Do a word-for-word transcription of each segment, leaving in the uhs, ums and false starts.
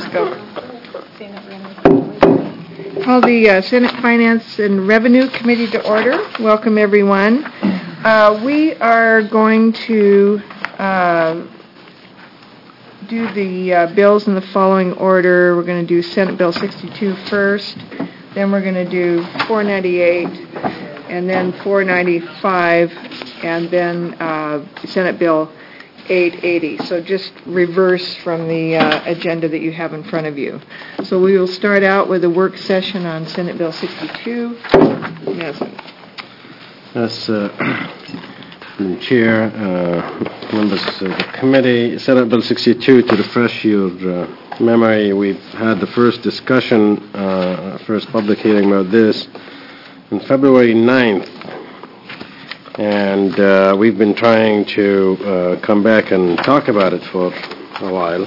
go. Call the uh, Senate Finance and Revenue Committee to order. Welcome, everyone. Uh, we are going to uh, do the uh, bills in the following order. We're going to do Senate Bill sixty-two first, then we're going to do four ninety-eight, and then four ninety-five, and then uh, Senate Bill eight eighty. So just reverse from the uh, agenda that you have in front of you. So we will start out with a work session on Senate Bill sixty-two. Yes. Yes, uh, Madam Chair, uh, members of the committee, Senate Bill sixty-two, to refresh your uh, memory, we've had the first discussion, uh, first public hearing about this on February ninth. And uh, we've been trying to uh, come back and talk about it for a while.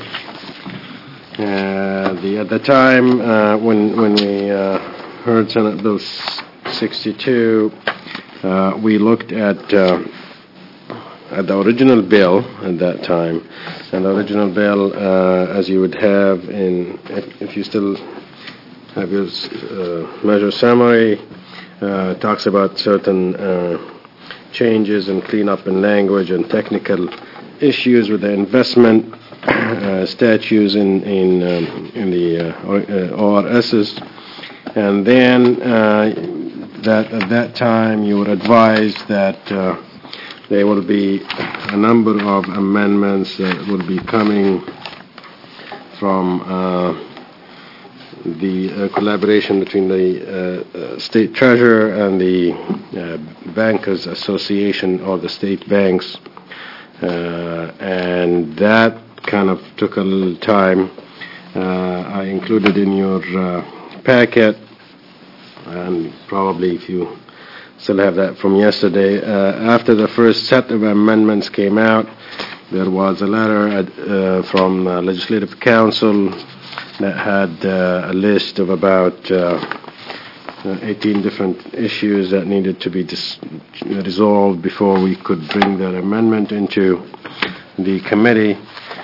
Uh, the, at the time uh, when when we uh, heard Senate Bill sixty-two, uh, we looked at uh, at the original bill at that time. And the original bill, uh, as you would have in, if, if you still have your uh, measure summary, uh, talks about certain Uh, changes and cleanup in language and technical issues with the investment uh, statutes in in um, in the uh, O R Ss, and then uh, that at that time you were advised that uh, there will be a number of amendments that will be coming from Uh, the uh, collaboration between the uh, uh, state treasurer and the uh, bankers association or the state banks, uh, and that kind of took a little time. uh, I included in your uh, packet, and probably if you still have that from yesterday, uh, after the first set of amendments came out, there was a letter uh, from uh, Legislative Council that had uh, a list of about uh, eighteen different issues that needed to be dis- resolved before we could bring that amendment into the committee.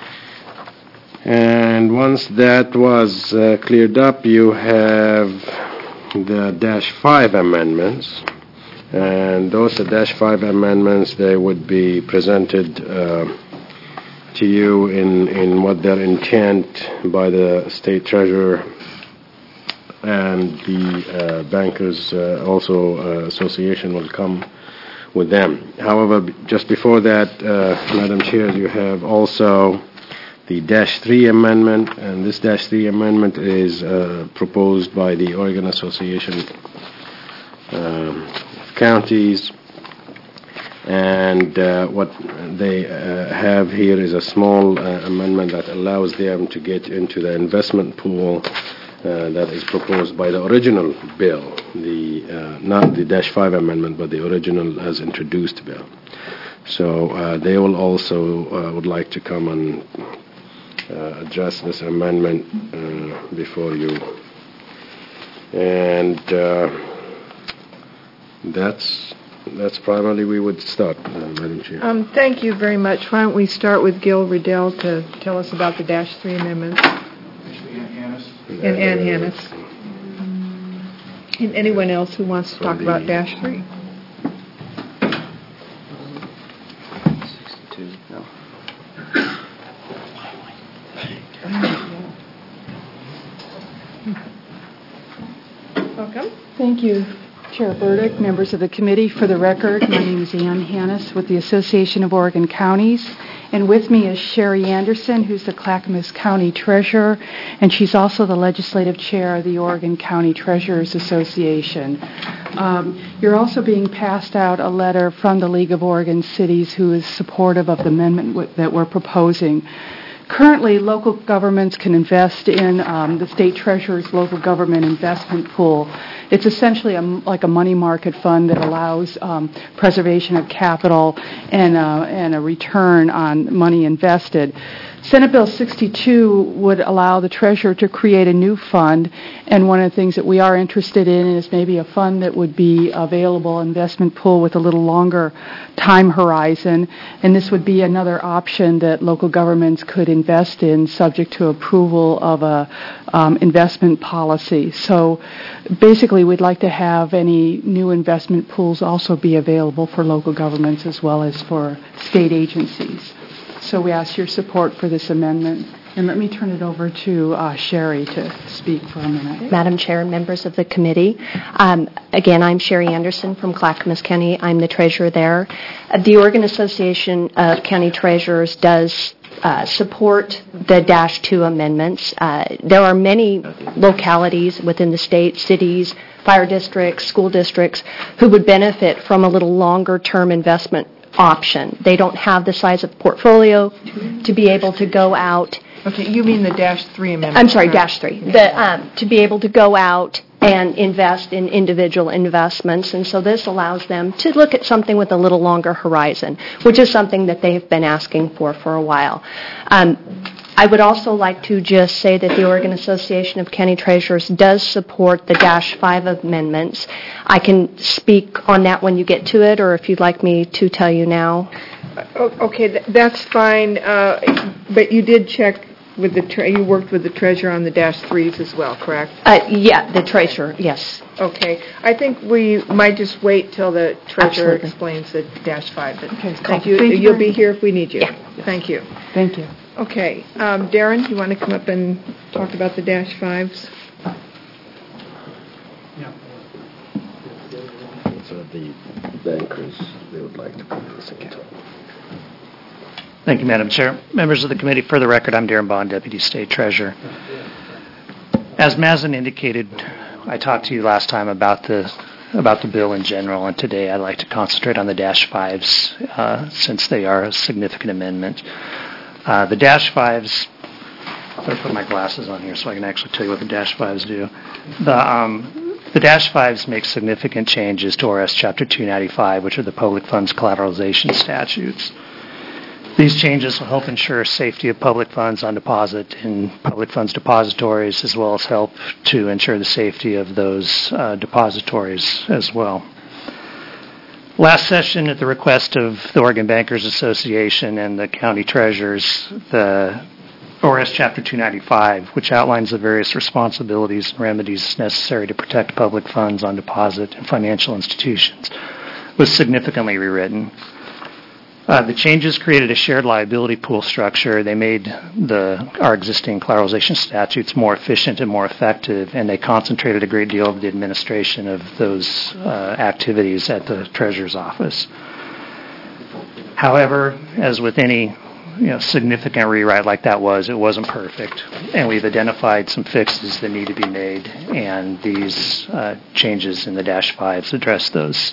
And once that was uh, cleared up, you have the dash five amendments. And those dash five amendments, they would be presented uh, to you in, in what their intent by the state treasurer and the uh, bankers uh, also uh, association will come with them. However, b- just before that, uh, Madam Chair, you have also the dash three amendment, and this dash three amendment is uh, proposed by the Oregon Association um, of Counties. And uh, what they uh, have here is a small uh, amendment that allows them to get into the investment pool uh, that is proposed by the original bill, the uh, not the dash five amendment, but the original as introduced bill. So uh, they will also uh, would like to come and uh, address this amendment uh, before you. And uh, that's That's primarily we would start, uh, Madam Chair. Um, thank you very much. Why don't we start with Gil Riddell to tell us about the dash three amendments? Actually, Ann Hannis. And Ann Hannis. And anyone else who wants to talk about dash three? sixty-two, no. Welcome. Thank you, Chair Burdick, members of the committee. For the record, my name is Ann Hannis with the Association of Oregon Counties, and with me is Sherry Anderson, who's the Clackamas County Treasurer, and she's also the legislative chair of the Oregon County Treasurers Association. Um, you're also being passed out a letter from the League of Oregon Cities, who is supportive of the amendment w- that we're proposing. Currently, local governments can invest in um, the state treasurer's local government investment pool. It's essentially a, like a money market fund that allows um, preservation of capital and, uh, and a return on money invested. Senate Bill sixty-two would allow the treasurer to create a new fund, and one of the things that we are interested in is maybe a fund that would be available, investment pool with a little longer time horizon, and this would be another option that local governments could invest in subject to approval of a um, investment policy. So basically we'd like to have any new investment pools also be available for local governments as well as for state agencies. So we ask your support for this amendment. And let me turn it over to uh, Sherry to speak for a minute. Madam Chair and members of the committee. Um, again, I'm Sherry Anderson from Clackamas County. I'm the treasurer there. Uh, the Oregon Association of County Treasurers does uh, support the Dash two amendments. Uh, there are many localities within the state, cities, fire districts, school districts, who would benefit from a little longer-term investment option. They don't have the size of portfolio to be able to go out. Okay, you mean the Dash three amendment? I'm sorry, Dash three. The, um, to be able to go out and invest in individual investments, and so this allows them to look at something with a little longer horizon, which is something that they have been asking for for a while. Um, I would also like to just say that the Oregon Association of County Treasurers does support the Dash five amendments. I can speak on that when you get to it, or if you'd like me to tell you now. Uh, okay, th- that's fine, uh, but you did check with the, tre- you worked with the treasurer on the Dash threes as well, correct? Uh, yeah, the treasurer, yes. Okay, I think we might just wait till the treasurer Absolutely. explains the Dash five. But Okay, thank cool. you. Thank you You'll very be much. here if we need you. Yeah. Thank you. Thank you. Okay, um, Darren, you want to come up and talk about the Dash fives? So the bankers, they would like to come to the second time. Thank you, Madam Chair. Members of the committee, for the record, I'm Darren Bond, Deputy State Treasurer. As Mazen indicated, I talked to you last time about the about the bill in general, and today I'd like to concentrate on the Dash fives uh, since they are a significant amendment. Uh, the Dash fives, I'm going to put my glasses on here so I can actually tell you what the Dash fives do. The um, The Dash fives make significant changes to R S Chapter two ninety-five, which are the public funds collateralization statutes. These changes will help ensure safety of public funds on deposit in public funds depositories, as well as help to ensure the safety of those uh, depositories as well. Last session, at the request of the Oregon Bankers Association and the county treasurers, the O R S Chapter two ninety-five, which outlines the various responsibilities and remedies necessary to protect public funds on deposit in financial institutions, was significantly rewritten. Uh, the changes created a shared liability pool structure. They made the our existing collateralization statutes more efficient and more effective, and they concentrated a great deal of the administration of those uh, activities at the Treasurer's office. However, as with any you know, significant rewrite like that was, it wasn't perfect, and we've identified some fixes that need to be made, and these uh, changes in the Dash fives address those.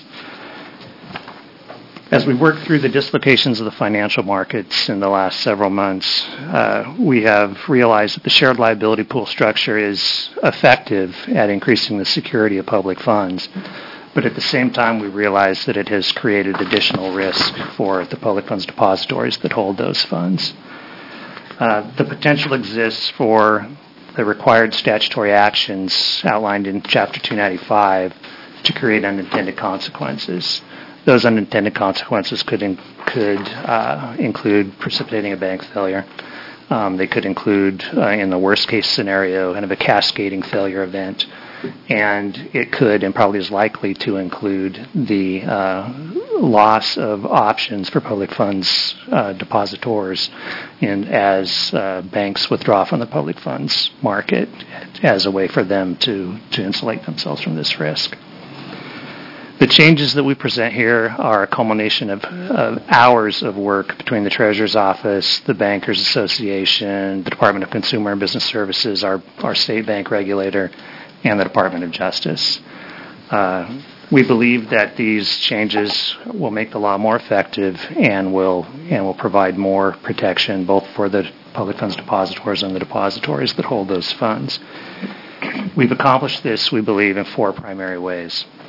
As we work through the dislocations of the financial markets in the last several months, uh, we have realized that the shared liability pool structure is effective at increasing the security of public funds. But at the same time, we realize that it has created additional risk for the public funds depositories that hold those funds. Uh, the potential exists for the required statutory actions outlined in Chapter two ninety-five to create unintended consequences. Those unintended consequences could in, could uh, include precipitating a bank failure. Um, they could include, uh, in the worst case scenario, kind of a cascading failure event. And it could, and probably is likely to include the uh, loss of options for public funds uh, depositors in, as uh, banks withdraw from the public funds market as a way for them to, to insulate themselves from this risk. The changes that we present here are a culmination of, of hours of work between the Treasurer's Office, the Bankers Association, the Department of Consumer and Business Services, our, our state bank regulator, and the Department of Justice. Uh, we believe that these changes will make the law more effective and will and will provide more protection both for the public funds depositors and the depositories that hold those funds. We've accomplished this, we believe, in four primary ways.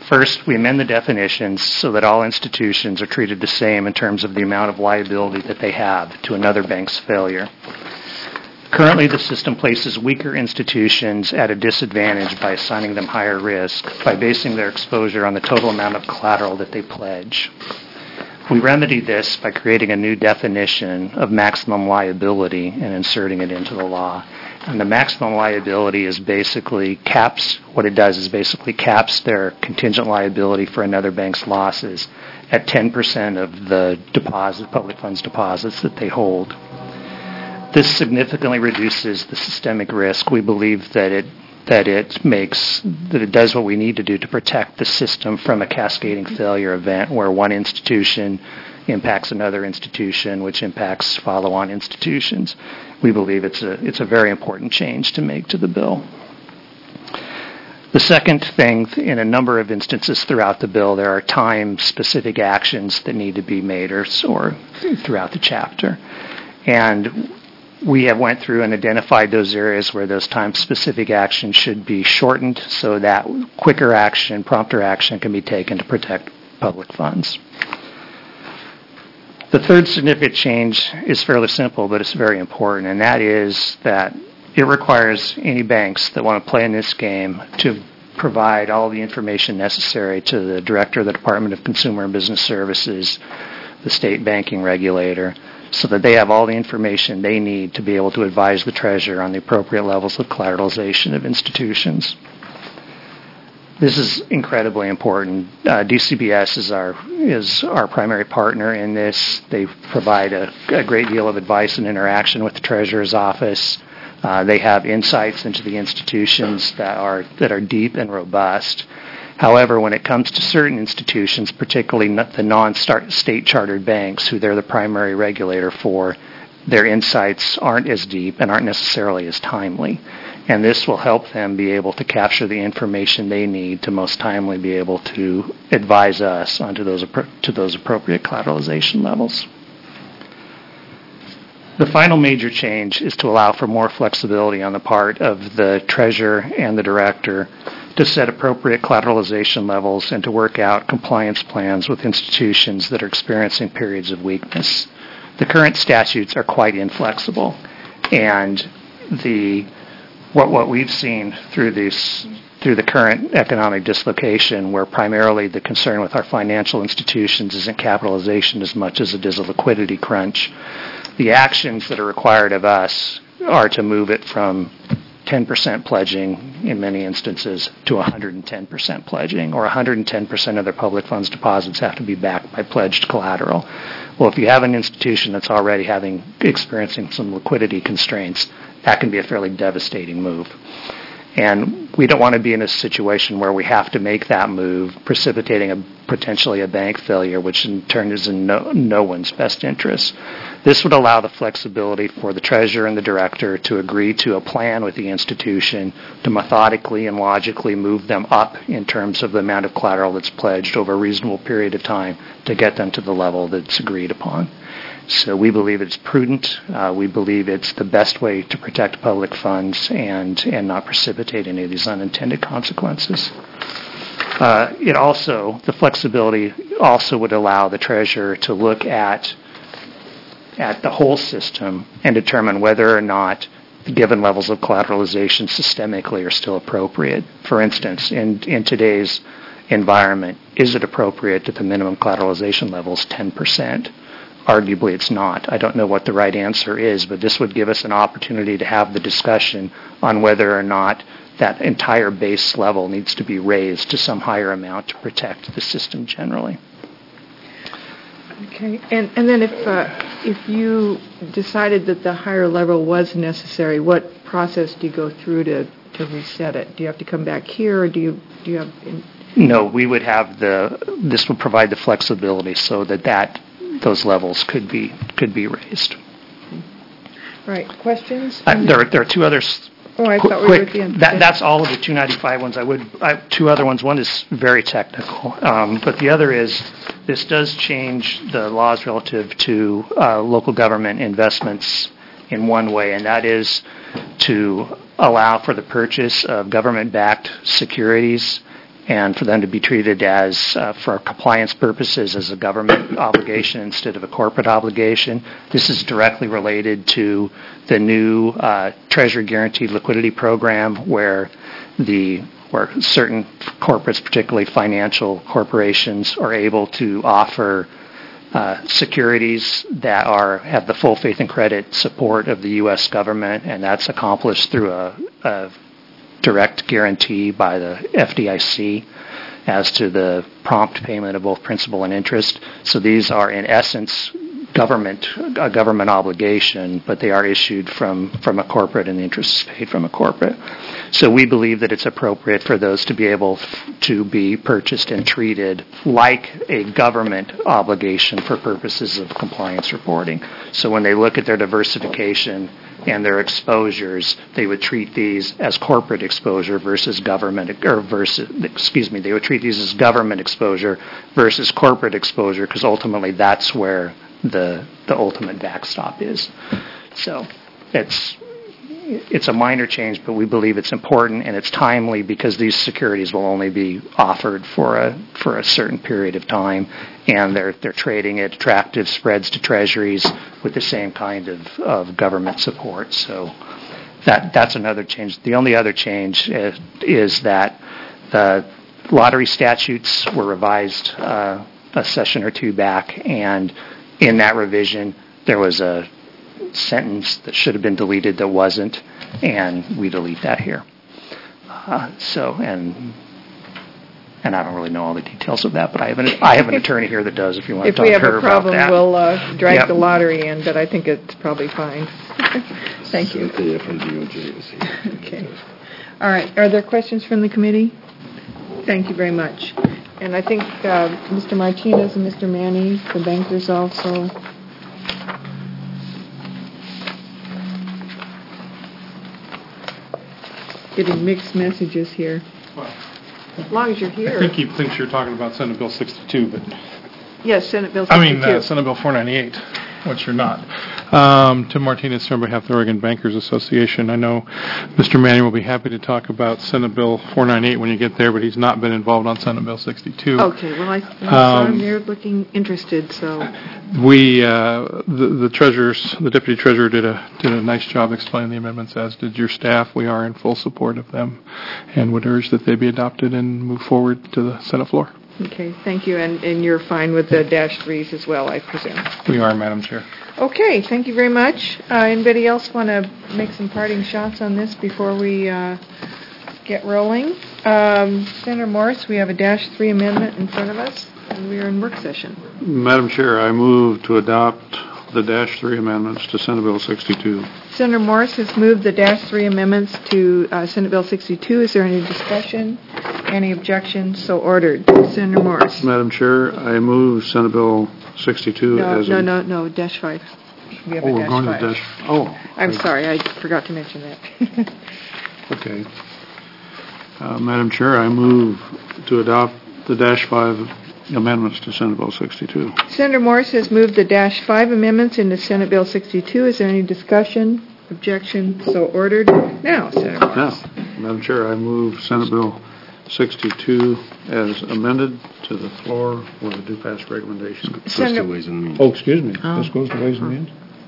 First, we amend the definitions so that all institutions are treated the same in terms of the amount of liability that they have to another bank's failure. Currently, the system places weaker institutions at a disadvantage by assigning them higher risk by basing their exposure on the total amount of collateral that they pledge. We remedy this by creating a new definition of maximum liability and inserting it into the law. And the maximum liability is basically caps, what it does is basically caps their contingent liability for another bank's losses at ten percent of the deposit, public funds deposits that they hold. This significantly reduces the systemic risk. We believe that it that it makes that it does what we need to do to protect the system from a cascading failure event where one institution impacts another institution, which impacts follow-on institutions. We believe it's a it's a very important change to make to the bill. The second thing, in a number of instances throughout the bill, there are time-specific actions that need to be made or, or throughout the chapter. And we have went through and identified those areas where those time-specific actions should be shortened so that quicker action, prompter action can be taken to protect public funds. The third significant change is fairly simple, but it's very important, and that is that it requires any banks that want to play in this game to provide all the information necessary to the Director of the Department of Consumer and Business Services, the state banking regulator, so that they have all the information they need to be able to advise the Treasurer on the appropriate levels of collateralization of institutions. This is incredibly important. Uh, D C B S is our is our primary partner in this. They provide a, a great deal of advice and interaction with the Treasurer's office. Uh, they have insights into the institutions that are that are deep and robust. However, when it comes to certain institutions, particularly the non-state chartered banks, who they're the primary regulator for, their insights aren't as deep and aren't necessarily as timely. And this will help them be able to capture the information they need to most timely be able to advise us onto those to those appropriate collateralization levels. The final major change is to allow for more flexibility on the part of the Treasurer and the Director to set appropriate collateralization levels and to work out compliance plans with institutions that are experiencing periods of weakness. The current statutes are quite inflexible, and the what what we've seen through this through the current economic dislocation, where primarily the concern with our financial institutions isn't capitalization as much as it is a liquidity crunch, the actions that are required of us are to move it from ten percent pledging in many instances to one hundred ten percent pledging, or one hundred ten percent of their public funds deposits have to be backed by pledged collateral. Well, if you have an institution that's already having experiencing some liquidity constraints, that can be a fairly devastating move. And we don't want to be in a situation where we have to make that move, precipitating a potentially a bank failure, which in turn is in no, no one's best interest. This would allow the flexibility for the Treasurer and the Director to agree to a plan with the institution to methodically and logically move them up in terms of the amount of collateral that's pledged over a reasonable period of time to get them to the level that's agreed upon. So we believe it's prudent. Uh, we believe it's the best way to protect public funds and, and not precipitate any of these unintended consequences. Uh, it also, the flexibility also would allow the Treasurer to look at at the whole system and determine whether or not the given levels of collateralization systemically are still appropriate. For instance, in, in today's environment, is it appropriate that the minimum collateralization level is ten percent? Arguably, it's not. I don't know what the right answer is, but this would give us an opportunity to have the discussion on whether or not that entire base level needs to be raised to some higher amount to protect the system generally. Okay, and and then if uh, if you decided that the higher level was necessary, what process do you go through to, to reset it? Do you have to come back here, or do you do you have? In- no, we would have the. This would provide the flexibility so that that those levels could be could be raised. Right. Questions? Uh, there, there are two others. Oh, I Qu- thought we quick, were at the end. That, that's all of the two ninety-five ones. I would I, two other ones. One is very technical, um, but the other is this does change the laws relative to uh, local government investments in one way, and that is to allow for the purchase of government-backed securities and for them to be treated as, uh, for compliance purposes, as a government obligation instead of a corporate obligation. This is directly related to the new uh, Treasury Guaranteed Liquidity Program, where the where certain corporates, particularly financial corporations, are able to offer uh, securities that are have the full faith and credit support of the U S government, and that's accomplished through a, a direct guarantee by the F D I C as to the prompt payment of both principal and interest. So these are, in essence, government a government obligation, but they are issued from, from a corporate, and the interest is paid from a corporate. So we believe that it's appropriate for those to be able to be purchased and treated like a government obligation for purposes of compliance reporting. So when they look at their diversification and their exposures, they would treat these as corporate exposure versus government, or versus, excuse me, they would treat these as government exposure versus corporate exposure, because ultimately that's where the the ultimate backstop is. So it's it's a minor change, but we believe it's important and it's timely, because these securities will only be offered for a for a certain period of time, and they're they're trading at attractive spreads to treasuries with the same kind of, of government support. So that that's another change. The only other change is, is that the lottery statutes were revised uh, a session or two back, and in that revision, there was a sentence that should have been deleted that wasn't, and we delete that here. Uh, so, and and I don't really know all the details of that, but I have an I have an attorney here that does. If you want If to we talk to have her a problem, about that, we'll uh, drag Yep. the lottery in, but I think it's probably fine. Thank you. Cynthia from D O J is here. Okay. All right. Are there questions from the committee? Thank you very much. And I think uh, Mister Martinez and Mister Manny, the bankers, also. Getting mixed messages here. Well, As long as you're I here. think he thinks you're talking about Senate Bill sixty-two, but, Yes, Senate Bill I sixty-two. mean, uh, Senate Bill four ninety-eight, which you're not. Um, Tim Martinez on behalf of the Oregon Bankers Association. I know Mister Manning will be happy to talk about Senate Bill four ninety-eight when you get there, but he's not been involved on Senate Bill sixty-two. Okay, well, I, I saw Um, him there looking interested, so. We, uh, the, the treasurers, the deputy treasurer did a did a nice job explaining the amendments, as did your staff. We are in full support of them, and would urge that they be adopted and move forward to the Senate floor. Okay, thank you, and, and you're fine with the dash threes as well, I presume. We are, Madam Chair. Okay, thank you very much. Uh, anybody else want to make some parting shots on this before we uh, get rolling? Um, Senator Morris, we have a dash three amendment in front of us, and we are in work session. Madam Chair, I move to adopt the dash three amendments to Senate Bill sixty-two. Senator Morris has moved the dash three amendments to uh, Senate Bill sixty-two. Is there any discussion? Any objections? So ordered. Senator Morris. Madam Chair, I move Senate Bill sixty-two No, as... no, a- no, no, dash five. We have Oh, a we're dash going to five. dash... Oh. I'm sorry, I forgot to mention that. Okay. Uh, Madam Chair, I move to adopt the dash five amendments to Senate Bill sixty-two. Senator Morris has moved the dash five amendments into Senate Bill sixty-two. Is there any discussion? Objection? So ordered. Now, Senator Morris. Now, Madam Chair, I move Senate Bill sixty-two as amended to the floor with a due pass recommendation. Goes to Senator, Ways and Means. Oh, excuse me. This goes to Ways and Means?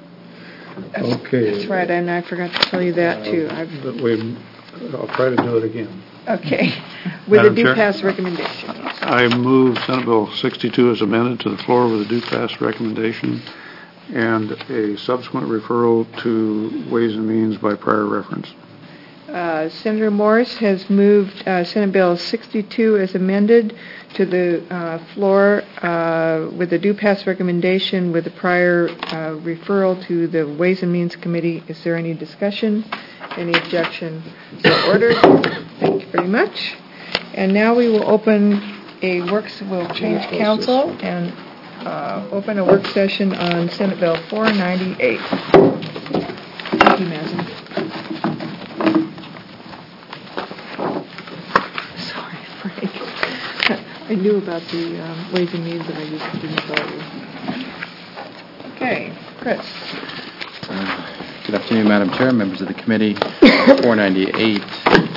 Okay. that's right, and I forgot to tell you that too. I've, But we, I'll try to do it again. okay, with a Madam due Chair? pass recommendation. I move Senate Bill sixty-two as amended to the floor with a due pass recommendation and a subsequent referral to Ways and Means by prior reference. Uh, Senator Morris has moved uh, Senate Bill sixty-two as amended to the uh, floor uh, with a due pass recommendation with a prior uh, referral to the Ways and Means Committee. Is there any discussion? Any objection? So ordered. Thank you very much. And now we will open a work, we'll change council and uh, open a work session on Senate Bill four ninety-eight. Thank you, Madam. Sorry, Frank. I knew about the um, Ways and Means, and I just didn't tell you. Okay, Chris. Good afternoon, Madam Chair, members of the committee. four ninety-eight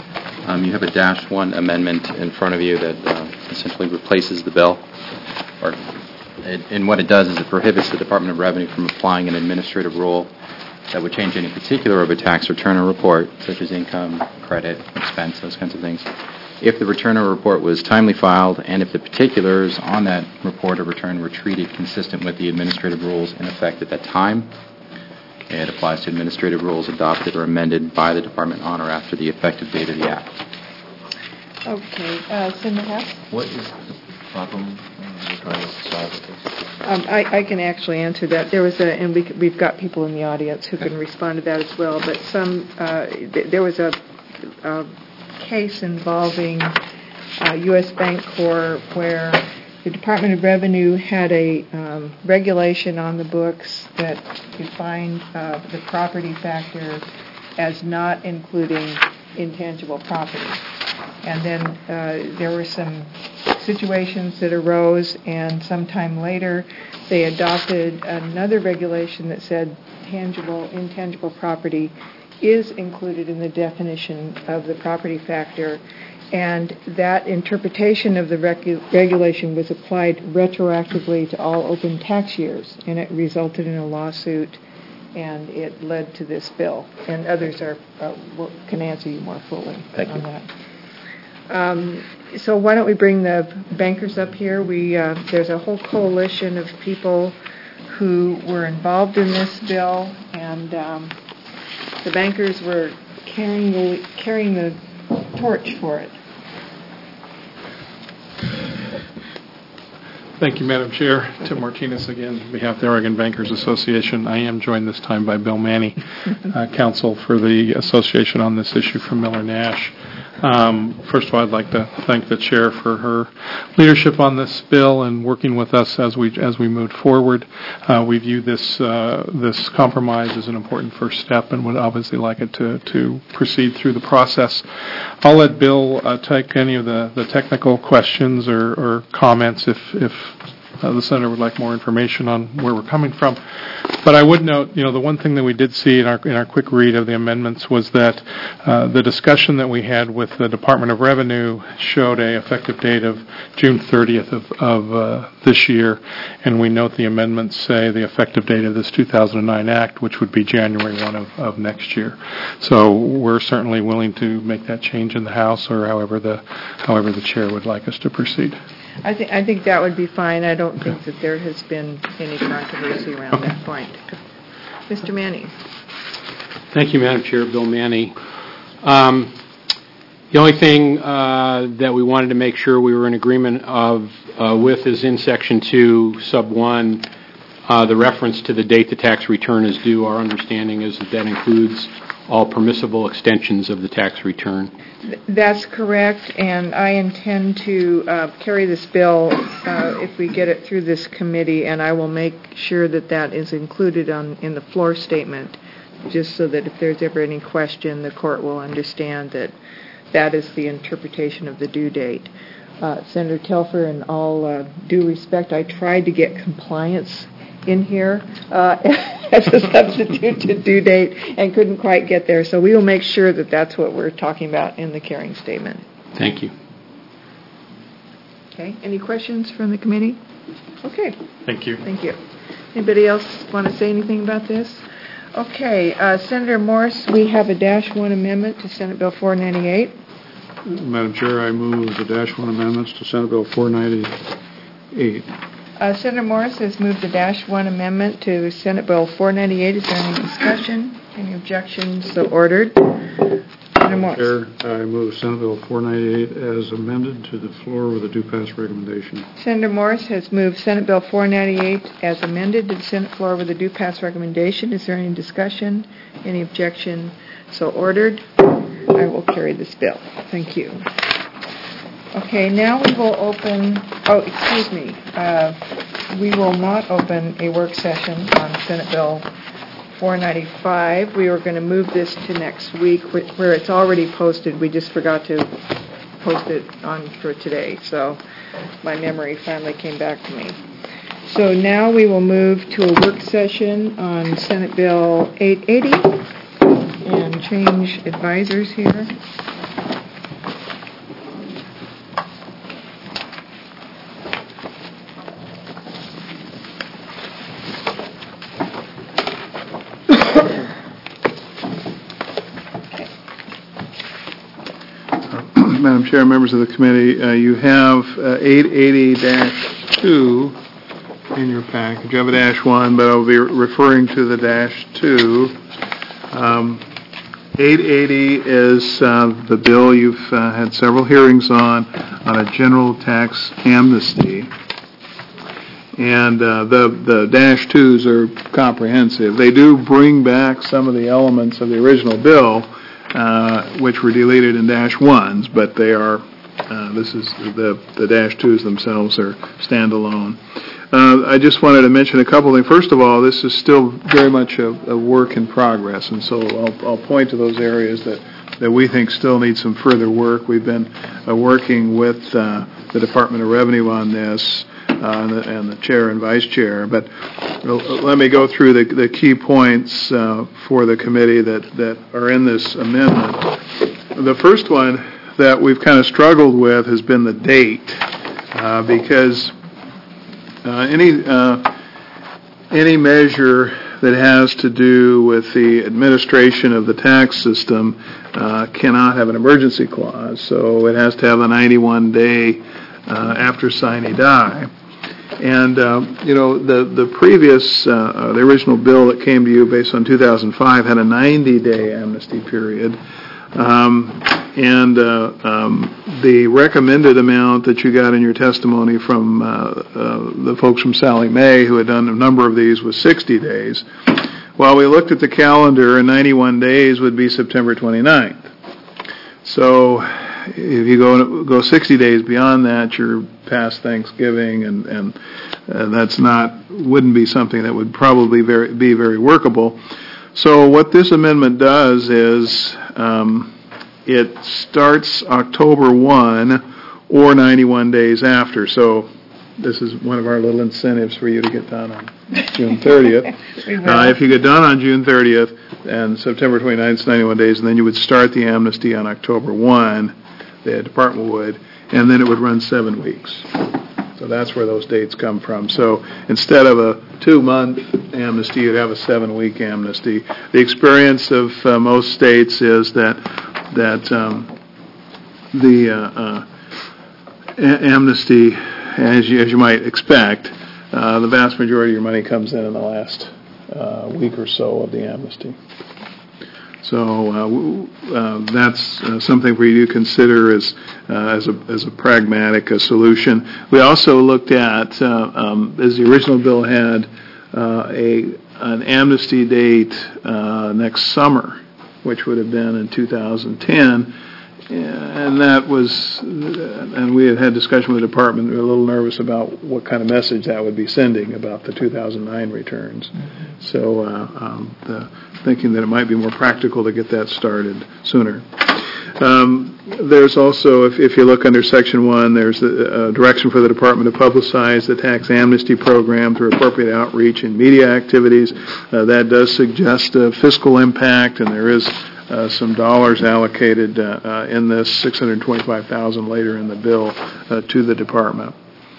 Um, You have a dash one amendment in front of you that uh, essentially replaces the bill. Or, it- and what it does is it prohibits the Department of Revenue from applying an administrative rule that would change any particular of a tax return or report, such as income, credit, expense, those kinds of things. If the return or report was timely filed, and if the particulars on that report or return were treated consistent with the administrative rules in effect at that time, it applies to administrative rules adopted or amended by the department on or after the effective date of the act. Okay, uh, Senator Hess? What is the problem we're trying to solve with this? Um, I, I can actually answer that. There was a, and we, c- we've got people in the audience who can respond to that as well, but some, uh, th- there was a, a case involving uh, U S Bank Corp where the Department of Revenue had a um, regulation on the books that defined uh, the property factor as not including intangible property. And then uh, there were some situations that arose, and sometime later they adopted another regulation that said tangible, intangible property is included in the definition of the property factor, and that interpretation of the regu- regulation was applied retroactively to all open tax years, and it resulted in a lawsuit, and it led to this bill. And others are uh, will- can answer you more fully Thank on you. that. Um, so why don't we bring the bankers up here? We uh, there's a whole coalition of people who were involved in this bill, and um, the bankers were carrying the carrying the torch for it. Thank you, Madam Chair. Tim Martinez again, on behalf of the Oregon Bankers Association. I am joined this time by Bill Manny, uh, counsel for the association on this issue from Miller Nash. Um, first of all, I'd like to thank the chair for her leadership on this bill and working with us as we as we move forward. Uh, we view this uh, this compromise as an important first step, and would obviously like it to to proceed through the process. I'll let Bill uh, take any of the, the technical questions or, or comments if if uh, the senator would like more information on where we're coming from. But I would note, you know, the one thing that we did see in our in our quick read of the amendments was that uh, the discussion that we had with the Department of Revenue showed a effective date of June thirtieth of, of uh, this year, and we note the amendments say the effective date of this two thousand nine Act, which would be January first of, of next year. So we're certainly willing to make that change in the House, or however the however the chair would like us to proceed. I think I think that would be fine. I don't think that there has been any controversy around Okay. that point. Mister Manny. Thank you, Madam Chair. Bill Manny. Um, the only thing uh, that we wanted to make sure we were in agreement of uh, with is in Section two, Sub one, uh, the reference to the date the tax return is due. Our understanding is that that includes all permissible extensions of the tax return. Th- That's correct, and I intend to uh, carry this bill uh, if we get it through this committee, and I will make sure that that is included on in the floor statement, just so that if there's ever any question, the court will understand that that is the interpretation of the due date. Uh, Senator Telfer, in all uh, due respect, I tried to get compliance in here uh, as a substitute to due date and couldn't quite get there. So we will make sure that that's what we're talking about in the carrying statement. Thank you. Okay. Any questions from the committee? Okay. Thank you. Thank you. Anybody else want to say anything about this? Okay. Uh, Senator Morse, we have a dash one amendment to Senate Bill four ninety-eight. Madam Chair, I move the dash one amendments to Senate Bill four ninety-eight. Uh, Senator Morris has moved the dash one amendment to Senate Bill four ninety-eight. Is there any discussion? Any objections? So ordered. Senator Morris. Chair, I move Senate Bill four ninety-eight as amended to the floor with a due pass recommendation. Senator Morris has moved Senate Bill four ninety-eight as amended to the Senate floor with a due pass recommendation. Is there any discussion? Any objection? So ordered. I will carry this bill. Thank you. Okay, now we will open, oh, excuse me, uh, we will not open a work session on Senate Bill four ninety-five. We are going to move this to next week wh- where it's already posted. We just forgot to post it on for today, so my memory finally came back to me. So now we will move to a work session on Senate Bill eight eighty and change advisors here. Madam Chair, members of the committee, uh, you have uh, eight eighty dash two in your package. You have a dash one, but I'll be referring to the dash two. Um, eight eighty is uh, the bill you've uh, had several hearings on, on a general tax amnesty. And uh, the, the dash twos are comprehensive. They do bring back some of the elements of the original bill, uh, which were deleted in dash ones, but they are, uh, this is, the, the dash twos themselves are standalone. Uh, I just wanted to mention a couple of things. First of all, this is still very much a, a work in progress, and so I'll, I'll point to those areas that, that we think still need some further work. We've been uh, working with uh, the Department of Revenue on this, uh, and, the, and the chair and vice chair. But uh, let me go through the, the key points uh, for the committee that, that are in this amendment. The first one that we've kind of struggled with has been the date, uh, because Uh, any uh, any measure that has to do with the administration of the tax system uh, cannot have an emergency clause, so it has to have a ninety-one day uh, after sine die. And uh, you know, the the previous uh, uh, the original bill that came to you based on two thousand five had a ninety day amnesty period. Um, and uh, um, the recommended amount that you got in your testimony from uh, uh, the folks from Sallie Mae, who had done a number of these, was sixty days. Well, we looked at the calendar, and ninety-one days would be September twenty-ninth. So if you go go sixty days beyond that, you're past Thanksgiving, and, and uh, that's not wouldn't be something that would probably very, be very workable. So what this amendment does is um, it starts October first or ninety-one days after. So this is one of our little incentives for you to get done on June thirtieth. uh, if you get done on June thirtieth and September twenty-ninth is ninety-one days, and then you would start the amnesty on October first, the department would, and then it would run seven weeks. So that's where those dates come from. So instead of a two-month amnesty, you'd have a seven-week amnesty. The experience of uh, most states is that that um, the uh, uh, a- amnesty, as you, as you might expect, uh, the vast majority of your money comes in in the last uh, week or so of the amnesty. So uh, w- uh, that's uh, something for you to consider as uh, as a as a pragmatic uh, solution. We also looked at, uh, um, as the original bill had, uh, a an amnesty date uh, next summer, which would have been in two thousand ten, and that was, and we had had discussion with the department. We were a little nervous about what kind of message that would be sending about the two thousand nine returns. Mm-hmm. So uh, um, the, thinking that it might be more practical to get that started sooner. Um, there's also, if, if you look under Section one, there's a, a direction for the Department to publicize the tax amnesty program through appropriate outreach and media activities. Uh, that does suggest a fiscal impact, and there is uh, some dollars allocated uh, uh, in this, six hundred twenty-five thousand dollars later in the bill uh, to the department.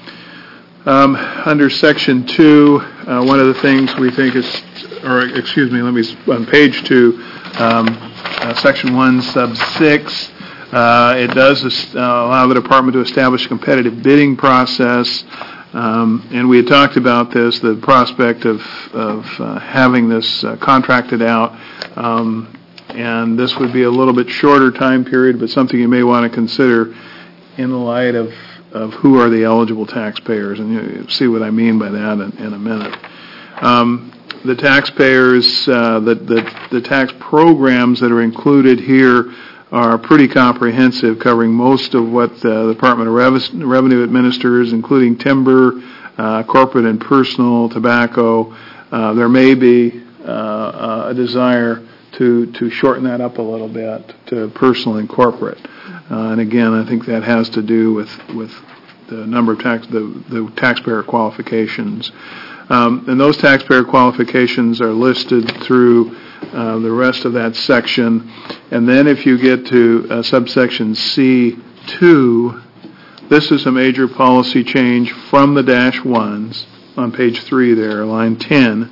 Um, under Section two, uh, one of the things we think is, or excuse me, let me, on page two, um, uh, Section one, sub six, uh, it does uh, allow the department to establish a competitive bidding process, um, and we had talked about this, the prospect of, of uh, having this uh, contracted out, um, and this would be a little bit shorter time period, but something you may want to consider in the light of of who are the eligible taxpayers, and you'll see what I mean by that in, in a minute. Um, the taxpayers, uh, the, the, the tax programs that are included here are pretty comprehensive, covering most of what the Department of Rev- Revenue administers, including timber, uh, corporate and personal, tobacco. Uh, there may be uh, a desire to, to shorten that up a little bit to personal and corporate. Uh, and again, I think that has to do with, with the number of tax the, the taxpayer qualifications, um, and those taxpayer qualifications are listed through uh, the rest of that section. And then, if you get to uh, subsection C two, this is a major policy change from the dash ones on page three there, line ten.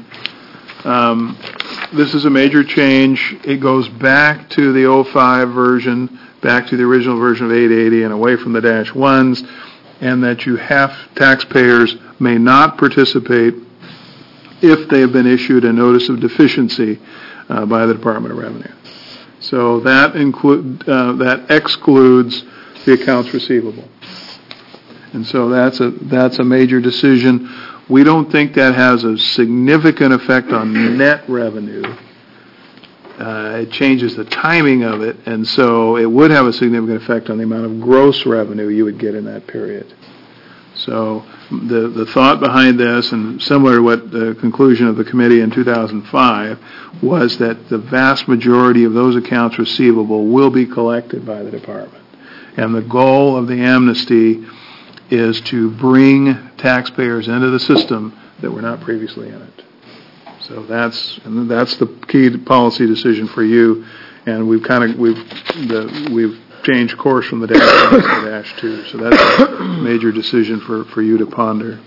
Um, this is a major change. It goes back to the oh five version. back to the original version of eight eighty and away from the dash ones, and that you have taxpayers may not participate if they have been issued a notice of deficiency uh, by the Department of Revenue. So that include uh, that excludes the accounts receivable, and so that's a that's a major decision. We don't think that has a significant effect on net revenue. Uh, it changes the timing of it, and so it would have a significant effect on the amount of gross revenue you would get in that period. So the the thought behind this, and similar to what the conclusion of the committee in two thousand five, was that the vast majority of those accounts receivable will be collected by the department. And the goal of the amnesty is to bring taxpayers into the system that were not previously in it. So that's and that's the key policy decision for you, and we've kind of we've the, we've changed course from the dash one to the dash two. So that's a major decision for, for you to ponder.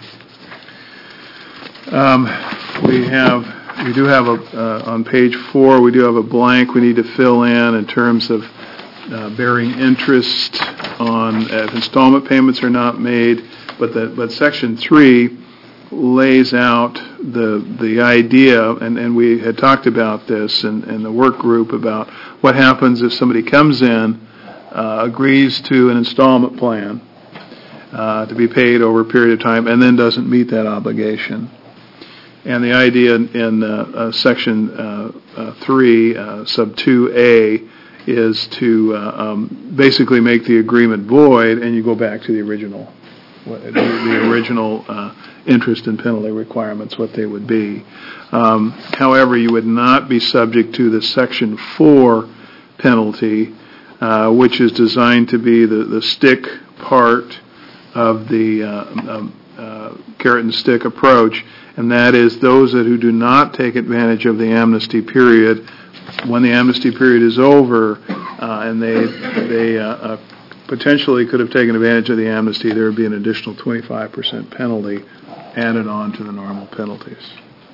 Um, we have we do have a uh, on page four we do have a blank we need to fill in in terms of uh, bearing interest on if installment payments are not made, but that but section three lays out the the idea, and, and we had talked about this in, in the work group about what happens if somebody comes in, uh, agrees to an installment plan uh, to be paid over a period of time, and then doesn't meet that obligation. And the idea in, in uh, uh, section uh, uh, three, uh, sub two A, is to uh, um, basically make the agreement void, and you go back to the original, the, the original uh, interest and penalty requirements, what they would be. Um, however, you would not be subject to the section four penalty, uh, which is designed to be the, the stick part of the uh, um, uh, carrot and stick approach, and that is those that who do not take advantage of the amnesty period, when the amnesty period is over, uh, and they they uh, uh, potentially could have taken advantage of the amnesty, there would be an additional twenty-five percent penalty added on to the normal penalties.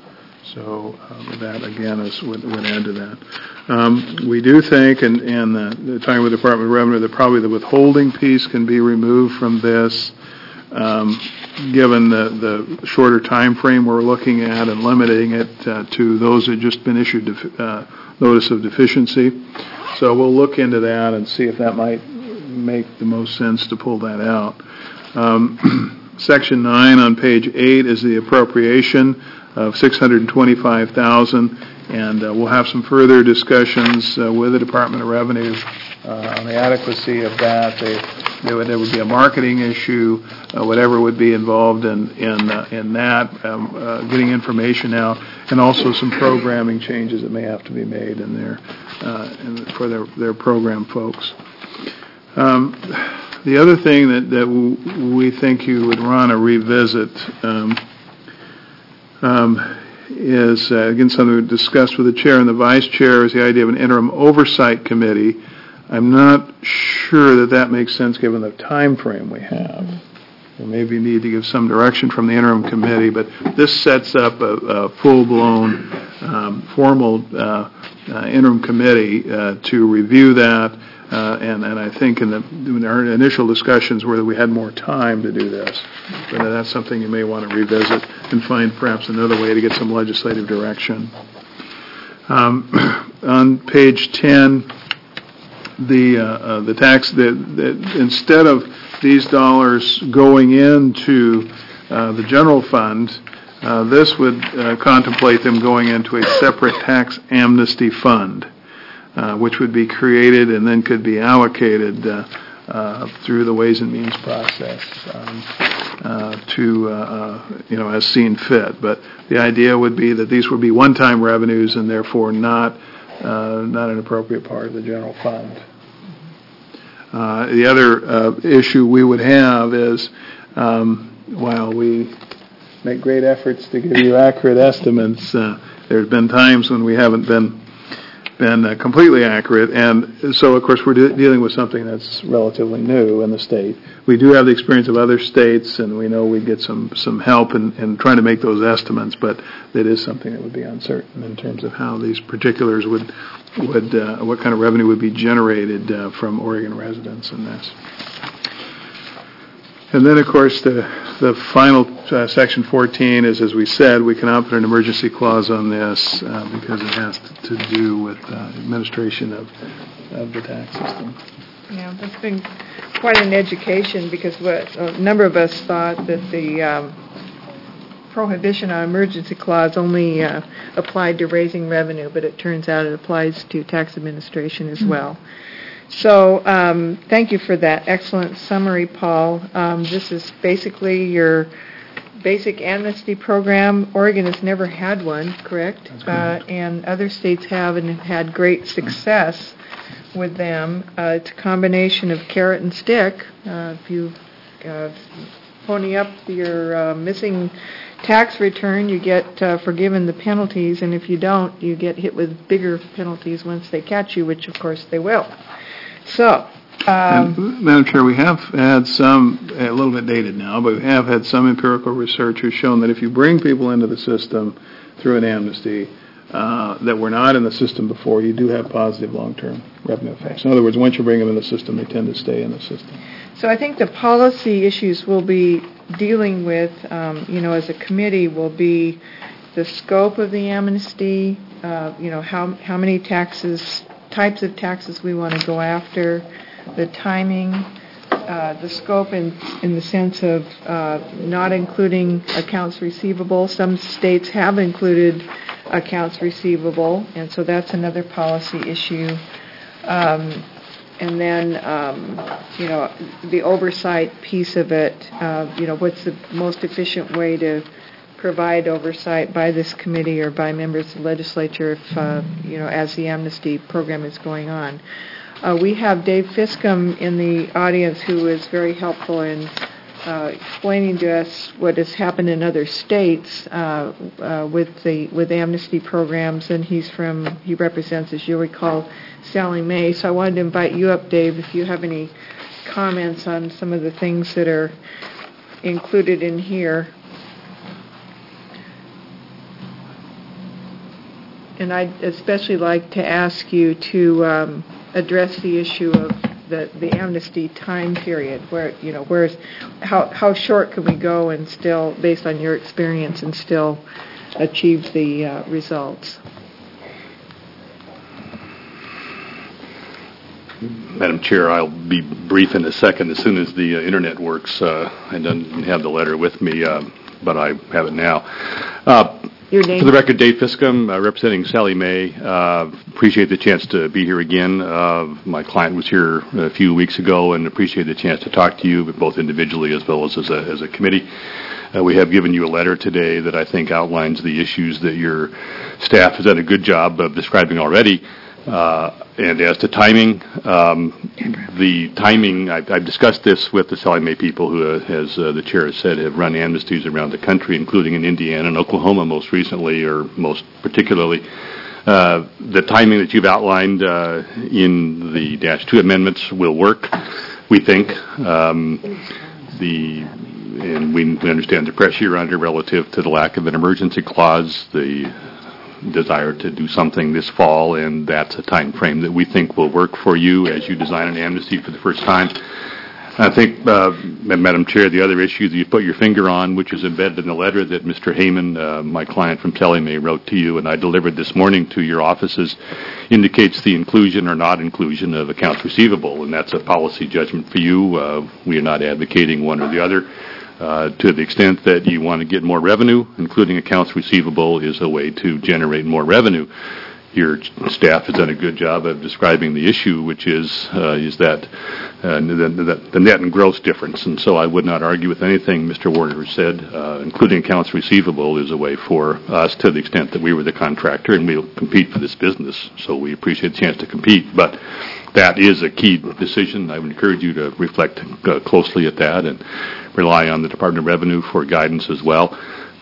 So uh, that, again, is, would, would add to that. Um, we do think, and, and the, the talking with the Department of Revenue, that probably the withholding piece can be removed from this, um, given the, the shorter time frame we're looking at and limiting it uh, to those that have just been issued defi- uh, notice of deficiency. So we'll look into that and see if that might make the most sense to pull that out. Um, Section nine on page eight is the appropriation of six hundred twenty-five thousand dollars, and uh, we'll have some further discussions uh, with the Department of Revenue uh, on the adequacy of that. They, there, would, there would be a marketing issue, uh, whatever would be involved in in, uh, in that, um, uh, getting information out, and also some programming changes that may have to be made in their, uh, in, for their, their program folks. Um, The other thing that, that w- we think you would want to revisit um, um, is, uh, again, something we discussed with the chair and the vice chair, is the idea of an interim oversight committee. I'm not sure that that makes sense given the time frame we have. We maybe need to give some direction from the interim committee, but this sets up a, a full-blown um, formal uh, uh, interim committee uh, to review that. Uh, and, and I think in, the, in our initial discussions where we had more time to do this, but that's something you may want to revisit and find perhaps another way to get some legislative direction. Um, on page ten, the uh, uh, the tax that, that instead of these dollars going into uh, the general fund, uh, this would uh, contemplate them going into a separate tax amnesty fund. Uh, which would be created and then could be allocated uh, uh, through the Ways and Means process um, uh, to, uh, uh, you know, as seen fit. But the idea would be that these would be one-time revenues and therefore not uh, not an appropriate part of the general fund. Uh, the other uh, issue we would have is, um, while we make great efforts to give you accurate estimates, uh, there's been times when we haven't been been uh, completely accurate. And so, of course, we're de- dealing with something that's relatively new in the state. We do have the experience of other states, and we know we get some, some help in, in trying to make those estimates, but it is something that would be uncertain in terms of how these particulars would, would uh, what kind of revenue would be generated uh, from Oregon residents in this. And then, of course, the the final uh, section fourteen is, as we said, we cannot put an emergency clause on this uh, because it has to, to do with uh, administration of of the tax system. Yeah, that's been quite an education because what a number of us thought that the um, prohibition on emergency clause only uh, applied to raising revenue, but it turns out it applies to tax administration as well. So um, thank you for that excellent summary, Paul. Um, this is basically your basic amnesty program. Oregon has never had one, correct? That's correct. Uh, and other states have and have had great success with them. Uh, it's a combination of carrot and stick. Uh, if you uh, pony up your uh, missing tax return, you get uh, forgiven the penalties, and if you don't, you get hit with bigger penalties once they catch you, which of course they will. So, um, and, Madam Chair, we have had some, a little bit dated now, but we have had some empirical research who's shown that if you bring people into the system through an amnesty uh, that were not in the system before, you do have positive long-term revenue effects. In other words, once you bring them in the system, they tend to stay in the system. So I think the policy issues we'll be dealing with, um, you know, as a committee will be the scope of the amnesty, uh, you know, how how many taxes, types of taxes we want to go after, the timing, uh, the scope in in the sense of uh, not including accounts receivable. Some states have included accounts receivable, and so that's another policy issue. Um, and then, um, you know, the oversight piece of it, uh, you know, what's the most efficient way to provide oversight by this committee or by members of the legislature if, uh, you know, as the amnesty program is going on. Uh, we have Dave Fiscum in the audience who is very helpful in uh, explaining to us what has happened in other states uh, uh, with the with amnesty programs, and he's from, he represents, as you'll recall, Sallie Mae. So I wanted to invite you up, Dave, if you have any comments on some of the things that are included in here. And I'd especially like to ask you to um, address the issue of the, the amnesty time period, where, you know, where's, how, how short can we go and still, based on your experience, and still achieve the uh, results? Madam Chair, I'll be brief in a second as soon as the uh, internet works. Uh, I don't have the letter with me, uh, but I have it now. Uh, Your name? For the record, Dave Fiscum, uh, representing Sallie Mae. Uh, appreciate the chance to be here again. Uh, my client was here a few weeks ago, and appreciate the chance to talk to you, both individually as well as as a, as a committee. Uh, we have given you a letter today that I think outlines the issues that your staff has done a good job of describing already. Uh, and as to timing, um, the timing, I've, I've discussed this with the Sallie Mae people who, uh, as uh, the chair has said, have run amnesties around the country, including in Indiana and Oklahoma most recently, or most particularly. Uh, the timing that you've outlined uh, in the Dash two amendments will work, we think. Um, the and we, we understand the pressure you're under relative to the lack of an emergency clause, the desire to do something this fall, and that's a time frame that we think will work for you as you design an amnesty for the first time. I think, uh, Madam Chair, the other issue that you put your finger on, which is embedded in the letter that Mister Heyman, uh, my client from Sallie Mae, wrote to you and I delivered this morning to your offices, indicates the inclusion or not inclusion of accounts receivable, and that's a policy judgment for you. Uh, we are not advocating one or the other. Uh, to the extent that you want to get more revenue, including accounts receivable is a way to generate more revenue. Your staff has done a good job of describing the issue, which is uh, is that uh, the, the net and gross difference. And so I would not argue with anything Mister Warner said, uh, including accounts receivable is a way for us, to the extent that we were the contractor and we'll compete for this business. So we appreciate the chance to compete. But that is a key decision. I would encourage you to reflect uh, closely at that and rely on the Department of Revenue for guidance as well.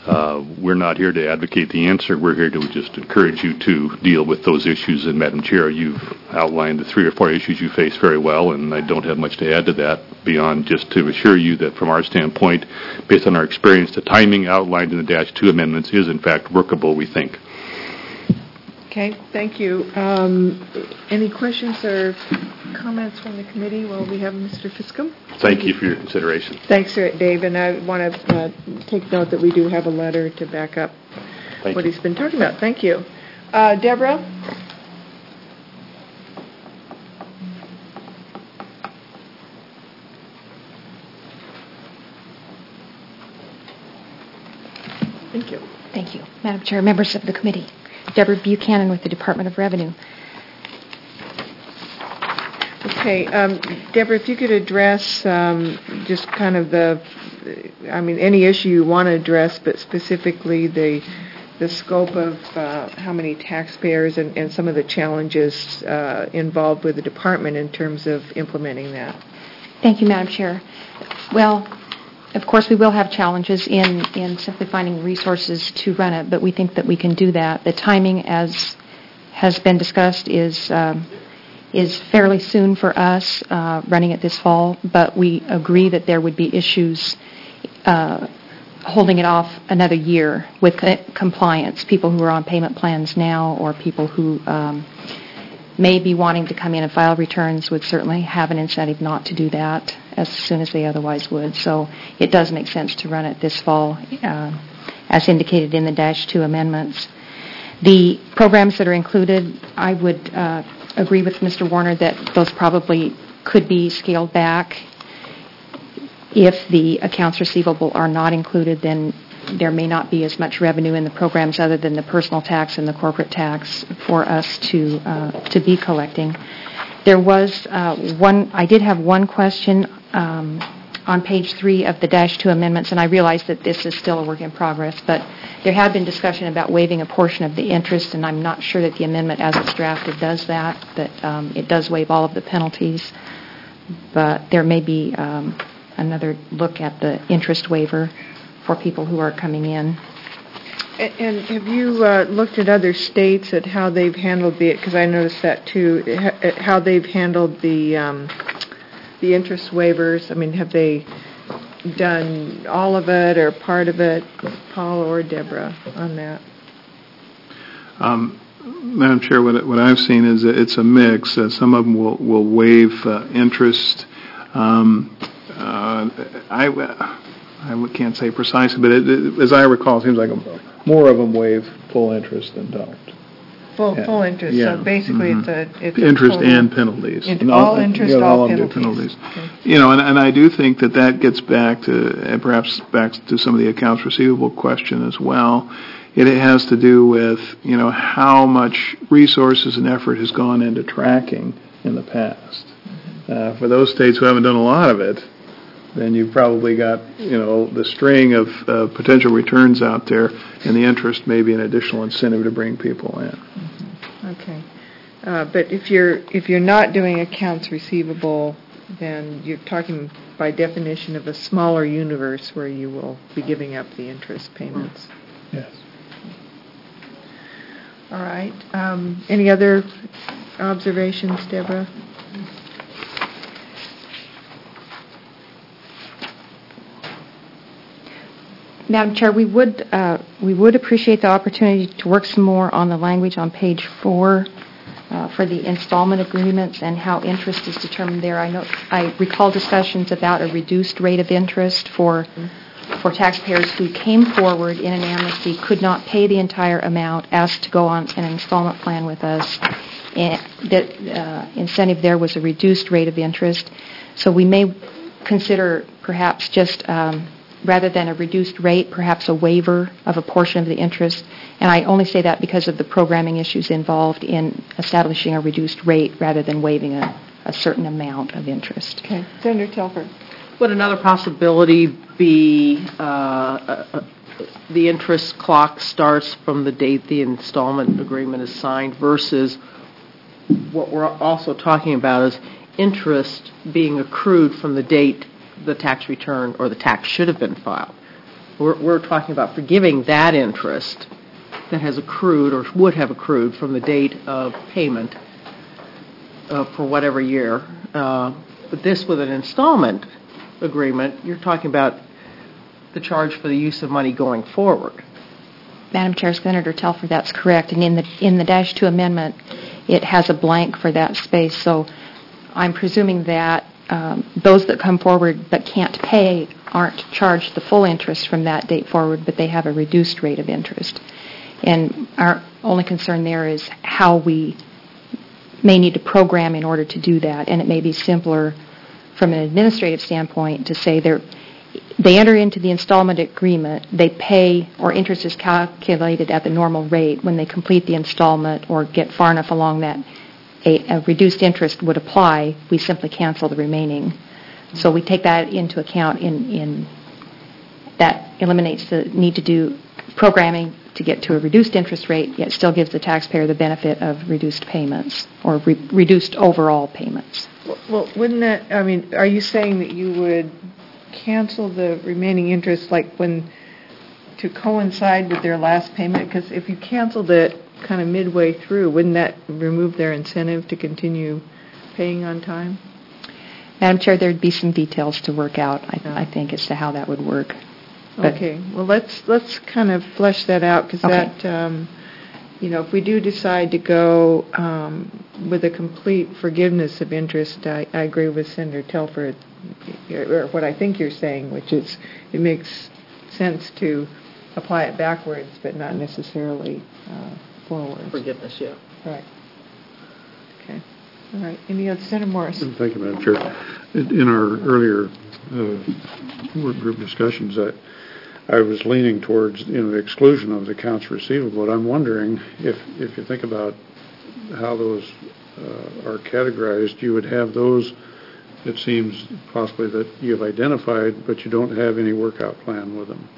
Uh, we're not here to advocate the answer. We're here to just encourage you to deal with those issues. And Madam Chair, you've outlined the three or four issues you face very well, and I don't have much to add to that beyond just to assure you that from our standpoint, based on our experience, the timing outlined in the Dash two amendments is in fact workable, we think. Okay, thank you. Um, any questions or comments from the committee while we have Mister Fiscum? Thank, Thank you for your consideration. Thanks, Dave, and I want to uh, take note that we do have a letter to back up Thank what you. he's been talking about. Thank you. Uh, Deborah? Thank you. Thank you. Madam Chair, members of the committee. Deborah Buchanan with the Department of Revenue. Okay, um, Deborah, if you could address um, just kind of the, I mean, any issue you want to address, but specifically the the scope of uh, how many taxpayers and, and some of the challenges uh, involved with the department in terms of implementing that. Thank you, Madam Chair. Well, of course, we will have challenges in, in simply finding resources to run it, but we think that we can do that. The timing, as has been discussed, is um, is fairly soon for us, uh, running it this fall, but we agree that there would be issues uh, holding it off another year with co- compliance, people who are on payment plans now or people who um, may be wanting to come in and file returns would certainly have an incentive not to do that as soon as they otherwise would. So it does make sense to run it this fall, uh, as indicated in the Dash two amendments. The programs that are included, I would uh, agree with Mister Warner that those probably could be scaled back. If the accounts receivable are not included, then there may not be as much revenue in the programs other than the personal tax and the corporate tax for us to uh, to be collecting. There was uh, one, I did have one question um, on page three of the Dash two amendments, and I realize that this is still a work in progress, but there had been discussion about waiving a portion of the interest, and I'm not sure that the amendment as it's drafted does that, that um, it does waive all of the penalties, but there may be um, another look at the interest waiver for people who are coming in. And, and have you uh, looked at other states at how they've handled the, because I noticed that too, ha- how they've handled the um, the interest waivers? I mean, have they done all of it or part of it, Paul or Deborah, on that? Um, Madam Chair, what, what I've seen is that it's a mix. Uh, some of them will, will waive uh, interest. Um, uh, I, I can't say precisely, but it, it, as I recall, it seems like a, more of them waive full interest than don't. Full Yeah. full interest. Yeah. So basically, Mhm. it's a it's a interest total- and penalties. In- And all interest, yeah, all of the penalties. Okay. You know, and, and I do think that that gets back to, and perhaps back to some of the accounts receivable question as well. It has to do with, you know, how much resources and effort has gone into tracking in the past. Uh, for those states who haven't done a lot of it, then you've probably got, you know, the string of uh, potential returns out there, and the interest may be an additional incentive to bring people in. Mm-hmm. Okay. Uh, but if you're if you're not doing accounts receivable, then you're talking by definition of a smaller universe where you will be giving up the interest payments. Yes. All right. Um, any other observations, Deborah? Madam Chair, we would uh, we would appreciate the opportunity to work some more on the language on page four uh, for the installment agreements and how interest is determined there. I know I recall discussions about a reduced rate of interest for for taxpayers who came forward in an amnesty, could not pay the entire amount, asked to go on an installment plan with us. And the uh, incentive there was a reduced rate of interest. So we may consider perhaps just um, rather than a reduced rate, perhaps a waiver of a portion of the interest. And I only say that because of the programming issues involved in establishing a reduced rate rather than waiving a, a certain amount of interest. Okay. Senator Telford. Would another possibility be uh, uh, the interest clock starts from the date the installment agreement is signed versus what we're also talking about is interest being accrued from the date the tax return or the tax should have been filed. We're, we're talking about forgiving that interest that has accrued or would have accrued from the date of payment uh, for whatever year. Uh, but this with an installment agreement, you're talking about the charge for the use of money going forward. Madam Chair, Senator Telford, that's correct. And in the in the Dash two amendment, it has a blank for that space. So I'm presuming that um, those that come forward but can't pay aren't charged the full interest from that date forward, but they have a reduced rate of interest. And our only concern there is how we may need to program in order to do that. And it may be simpler from an administrative standpoint to say they're They enter into the installment agreement, they pay, or interest is calculated at the normal rate. When they complete the installment or get far enough along that a, a reduced interest would apply, we simply cancel the remaining. So we take that into account in, in that eliminates the need to do programming to get to a reduced interest rate, yet still gives the taxpayer the benefit of reduced payments or re- reduced overall payments. Well, wouldn't that, I mean, are you saying that you would cancel the remaining interest like when to coincide with their last payment? Because if you canceled it kind of midway through, wouldn't that remove their incentive to continue paying on time? Madam Chair, there'd be some details to work out, I, yeah. I think, as to how that would work. But okay. Well, let's let's kind of flesh that out because okay. that, um, you know, if we do decide to go um, with a complete forgiveness of interest, I, I agree with Senator Telford, or what I think you're saying, which is it makes sense to apply it backwards, but not necessarily uh, forwards. Forgiveness, yeah. Right. Okay. All right. Any other, Senator Morris? Thank you, Madam Chair. In, in our earlier uh, work group discussions, I, I was leaning towards you know the exclusion of the accounts receivable. But I'm wondering if if you think about how those uh, are categorized, you would have those. It seems possibly that you have identified, but you don't have any workout plan with them.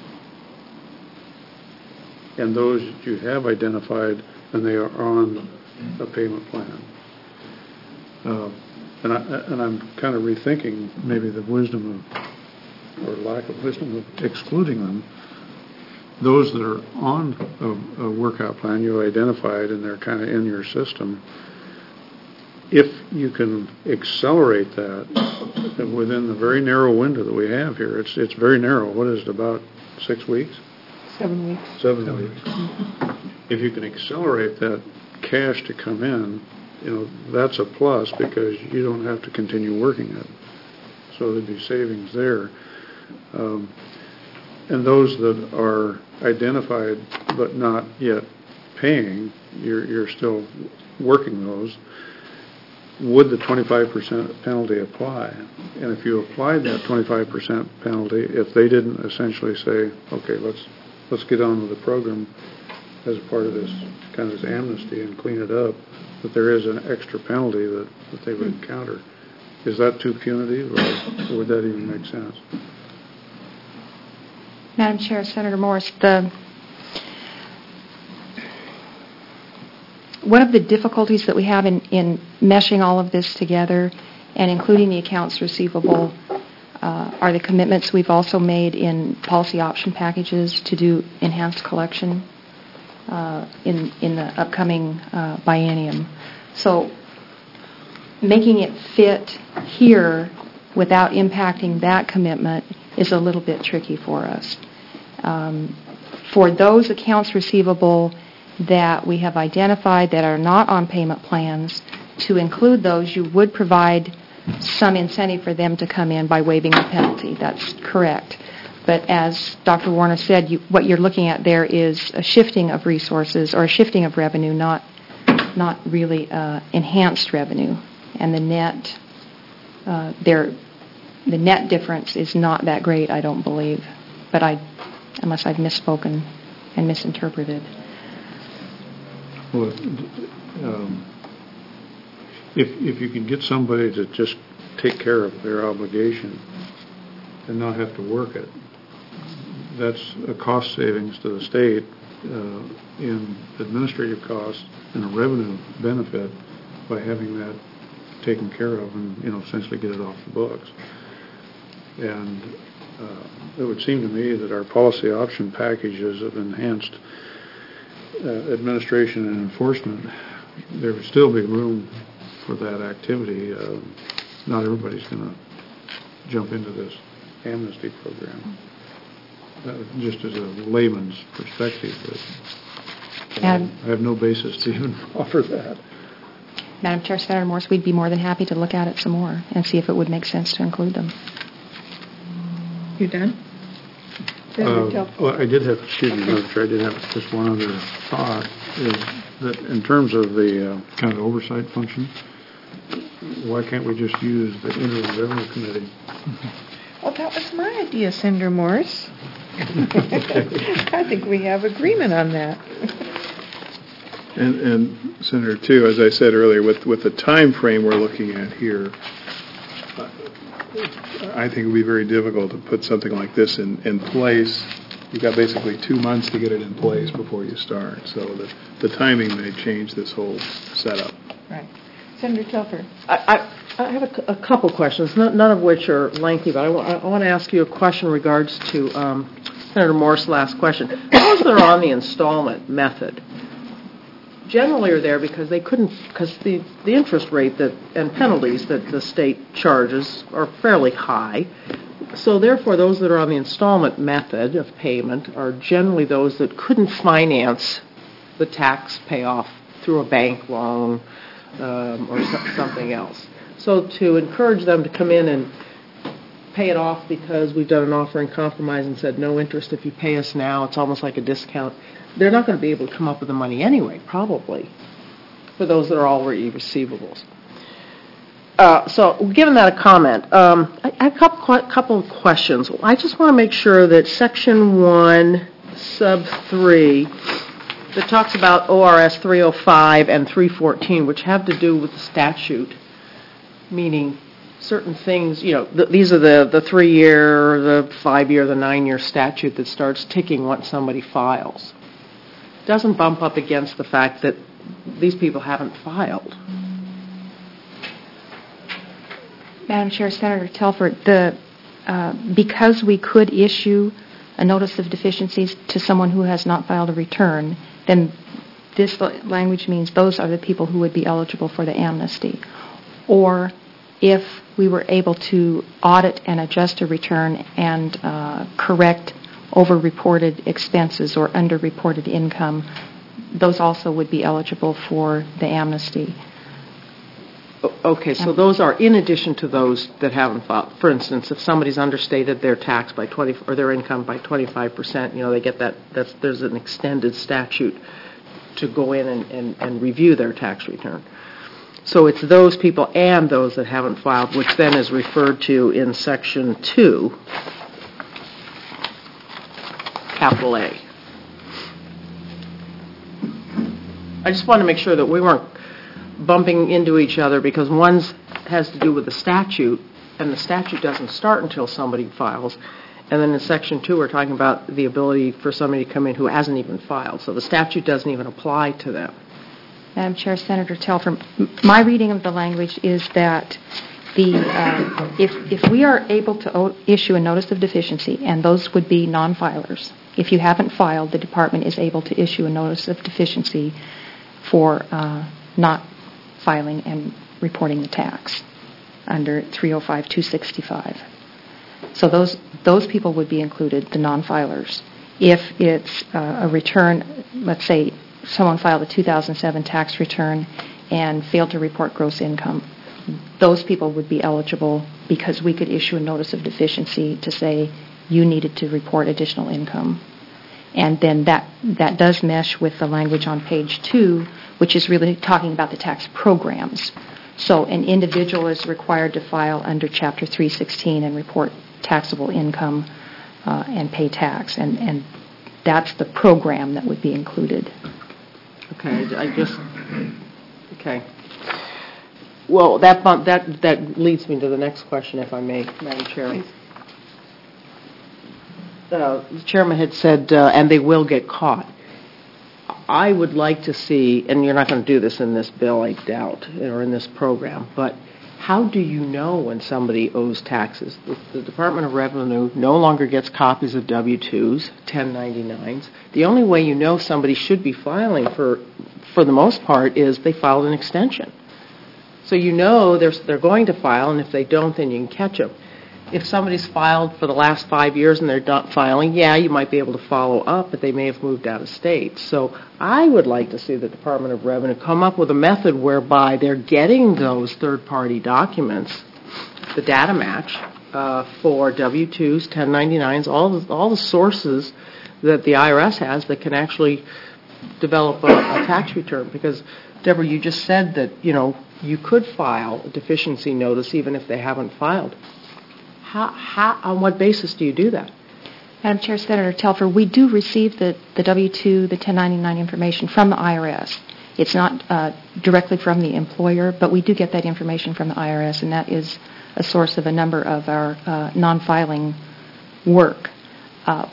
And those that you have identified, and they are on a payment plan. Uh, and, I, and I'm kind of rethinking maybe the wisdom of, or lack of wisdom of excluding them. Those that are on a, a workout plan, you identified, and they're kind of in your system. If you can accelerate that within the very narrow window that we have here, it's it's very narrow. What is it, about six weeks? Seven weeks. Seven, Seven weeks. Mm-hmm. If you can accelerate that cash to come in, you know, that's a plus because you don't have to continue working it. So there'd be savings there. Um, and those that are identified but not yet paying, you're you're still working those. Would the twenty-five percent penalty apply? And if you applied that twenty-five percent penalty, if they didn't essentially say, okay, let's let's get on with the program as part of this kind of this amnesty and clean it up, that there is an extra penalty that, that they would encounter. Is that too punitive, or, or would that even make sense? Madam Chair, Senator Morris, the one of the difficulties that we have in, in meshing all of this together and including the accounts receivable uh, are the commitments we've also made in policy option packages to do enhanced collection uh, in, in the upcoming uh, biennium. So making it fit here without impacting that commitment is a little bit tricky for us. Um, for those accounts receivable that we have identified that are not on payment plans, to include those, you would provide some incentive for them to come in by waiving the penalty. That's correct. But as Doctor Warner said, you, what you're looking at there is a shifting of resources or a shifting of revenue, not not really uh, enhanced revenue. And the net, uh, there, the net difference is not that great, I don't believe. But I, unless I've misspoken and misinterpreted. Well, um, if if you can get somebody to just take care of their obligation and not have to work it, that's a cost savings to the state uh, in administrative costs and a revenue benefit by having that taken care of and, you know, essentially get it off the books. And Uh, It would seem to me that our policy option packages of enhanced uh, administration and enforcement, there would still be room for that activity. Uh, Not everybody's going to jump into this amnesty program. Uh, Just as a layman's perspective, but Madam- I have no basis to even offer that. Madam Chair, Senator Morse, we'd be more than happy to look at it some more and see if it would make sense to include them. You done? Uh, Well, I did have, excuse me, Madam Chair, I did have just one other thought, is that in terms of the uh, kind of oversight function, why can't we just use the Interim Revenue Committee? Well, that was my idea, Senator Morse. I think we have agreement on that. And, and Senator, too, as I said earlier, with, with the time frame we're looking at here, I think it would be very difficult to put something like this in, in place. You've got basically two months to get it in place before you start. So the, the timing may change this whole setup. Right. Senator Telfer. I, I, I have a, c- a couple questions, no- none of which are lengthy, but I, wa- I want to ask you a question in regards to um, Senator Morse's last question. Those that are on the installment method generally are there because they couldn't, because the, the interest rate that and penalties that the state charges are fairly high. So therefore, those that are on the installment method of payment are generally those that couldn't finance the tax payoff through a bank loan um, or so, something else. So to encourage them to come in and pay it off because we've done an offer in compromise and said no interest if you pay us now, it's almost like a discount. They're not going to be able to come up with the money anyway, probably, for those that are already receivables. Uh, so, given that a comment, um, I, I have a couple, couple of questions. I just want to make sure that Section one, Sub three, that talks about O R S three oh five and three fourteen, which have to do with the statute, meaning certain things, you know, th- these are the, the three-year, the five-year, the nine-year statute that starts ticking once somebody files. Doesn't bump up against the fact that these people haven't filed. Madam Chair, Senator Telford, the, uh, because we could issue a notice of deficiencies to someone who has not filed a return, then this language means those are the people who would be eligible for the amnesty. Or if we were able to audit and adjust a return and uh, correct over-reported expenses or under-reported income, those also would be eligible for the amnesty. Okay, so those are in addition to those that haven't filed. For instance, if somebody's understated their tax by twenty or their income by twenty-five percent, you know, they get that. That's there's an extended statute to go in and, and, and review their tax return. So it's those people and those that haven't filed, which then is referred to in Section two, capital A. I just want to make sure that we weren't bumping into each other because one has to do with the statute, and the statute doesn't start until somebody files. And then in Section two, we're talking about the ability for somebody to come in who hasn't even filed. So the statute doesn't even apply to them. Madam Chair, Senator Telford, my reading of the language is that the uh, if if we are able to o- issue a notice of deficiency, and those would be non-filers, if you haven't filed, the department is able to issue a notice of deficiency for uh, not filing and reporting the tax under three oh five two sixty-five. So those those people would be included, the non-filers. If it's uh, a return, let's say someone filed a two thousand seven tax return and failed to report gross income, those people would be eligible because we could issue a notice of deficiency to say you needed to report additional income. And then that, that does mesh with the language on page two, which is really talking about the tax programs. So an individual is required to file under Chapter three sixteen and report taxable income uh, and pay tax. And, and that's the program that would be included. Okay, I just, okay. Well, that bump, that that leads me to the next question, if I may, Madam Chair. Uh, the chairman had said, uh, and they will get caught. I would like to see, and you're not going to do this in this bill, I doubt, or in this program, but how do you know when somebody owes taxes? The, the Department of Revenue no longer gets copies of W two's, ten ninety-nines. The only way you know somebody should be filing, for, for the most part, is they filed an extension. So you know they're, they're going to file, and if they don't, then you can catch them. If somebody's filed for the last five years and they're not filing, yeah, you might be able to follow up, but they may have moved out of state. So I would like to see the Department of Revenue come up with a method whereby they're getting those third-party documents, the data match, uh, for W two's, ten ninety-nines, all the, all the sources that the I R S has that can actually develop a, a tax return. Because, Deborah, you just said that, you know, you could file a deficiency notice even if they haven't filed. How, how, on what basis do you do that? Madam Chair, Senator Telfer, we do receive the, the W two, the ten ninety-nine information from the I R S. It's not uh, directly from the employer, but we do get that information from the I R S, and that is a source of a number of our uh, non-filing work. Uh,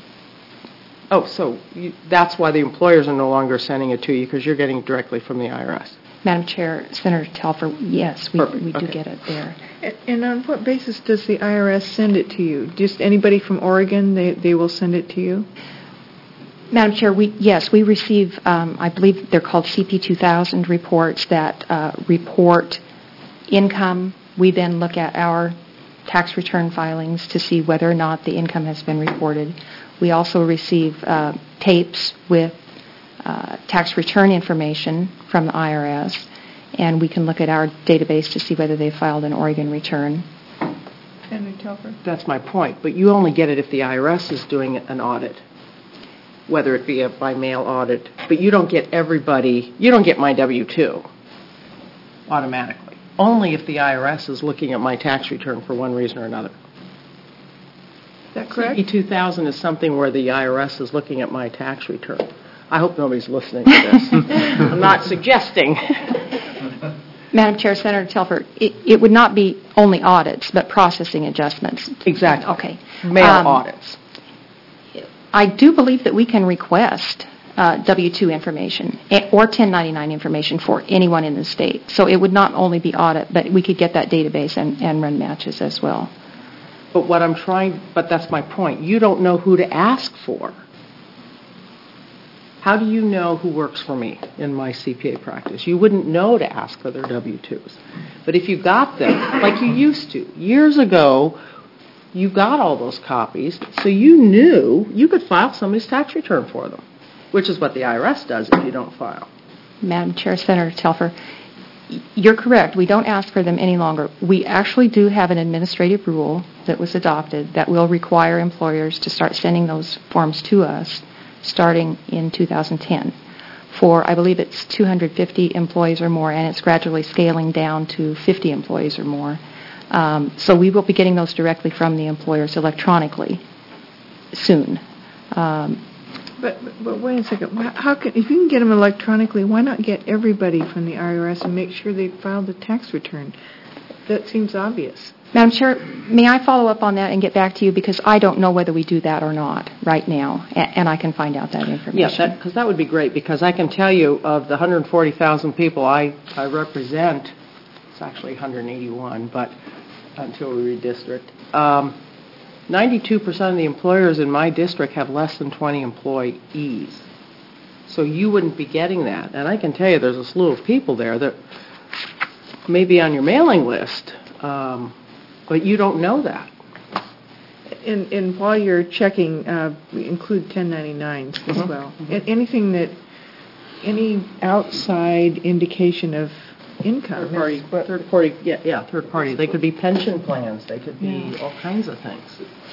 oh, so you, that's why the employers are no longer sending it to you, because you're getting it directly from the I R S. Madam Chair, Senator Telfer, yes, we, we do okay. get it there. And on what basis does the I R S send it to you? Just anybody from Oregon, they, they will send it to you? Madam Chair, we, yes, we receive, um, I believe they're called C P two thousand reports that uh, report income. We then look at our tax return filings to see whether or not the income has been reported. We also receive uh, tapes with uh, tax return information from the I R S, and we can look at our database to see whether they filed an Oregon return. Senator Telfer? That's my point, but you only get it if the I R S is doing an audit, whether it be a by mail audit, but you don't get everybody, you don't get my W two automatically, only if the I R S is looking at my tax return for one reason or another. Is that correct? C P two thousand is something where the I R S is looking at my tax return. I hope nobody's listening to this. I'm not suggesting. Madam Chair, Senator Telfer, it, it would not be only audits, but processing adjustments. Exactly. Okay. Mail um, audits. I do believe that we can request uh, W two information or ten ninety-nine information for anyone in the state. So it would not only be audit, but we could get that database and, and run matches as well. But what I'm trying, but that's my point. You don't know who to ask for. How do you know who works for me in my C P A practice? You wouldn't know to ask for their W twos. But if you got them, like you used to, years ago, you got all those copies, so you knew you could file somebody's tax return for them, which is what the I R S does if you don't file. Madam Chair, Senator Telfer, you're correct. We don't ask for them any longer. We actually do have an administrative rule that was adopted that will require employers to start sending those forms to us starting in two thousand ten. For, I believe it's two hundred fifty employees or more, and it's gradually scaling down to fifty employees or more. Um, so we will be getting those directly from the employers electronically soon. Um, But, but wait a second. How can, if you can get them electronically, why not get everybody from the I R S and make sure they filed a tax return? That seems obvious. Madam Chair, may I follow up on that and get back to you, because I don't know whether we do that or not right now, and, and I can find out that information. Yes, because that, that would be great, because I can tell you of the one hundred forty thousand people I, I represent, it's actually one hundred eighty-one, but until we redistrict, um, ninety-two percent of the employers in my district have less than twenty employees. So you wouldn't be getting that. And I can tell you there's a slew of people there that may be on your mailing list, um, but you don't know that. And, and while you're checking, uh, we include ten ninety-nines as Mm-hmm. well. Mm-hmm. And anything that, any outside indication of income. Third party, third party, yeah, yeah, third party. They could be pension plans. They could be Yeah. all kinds of things.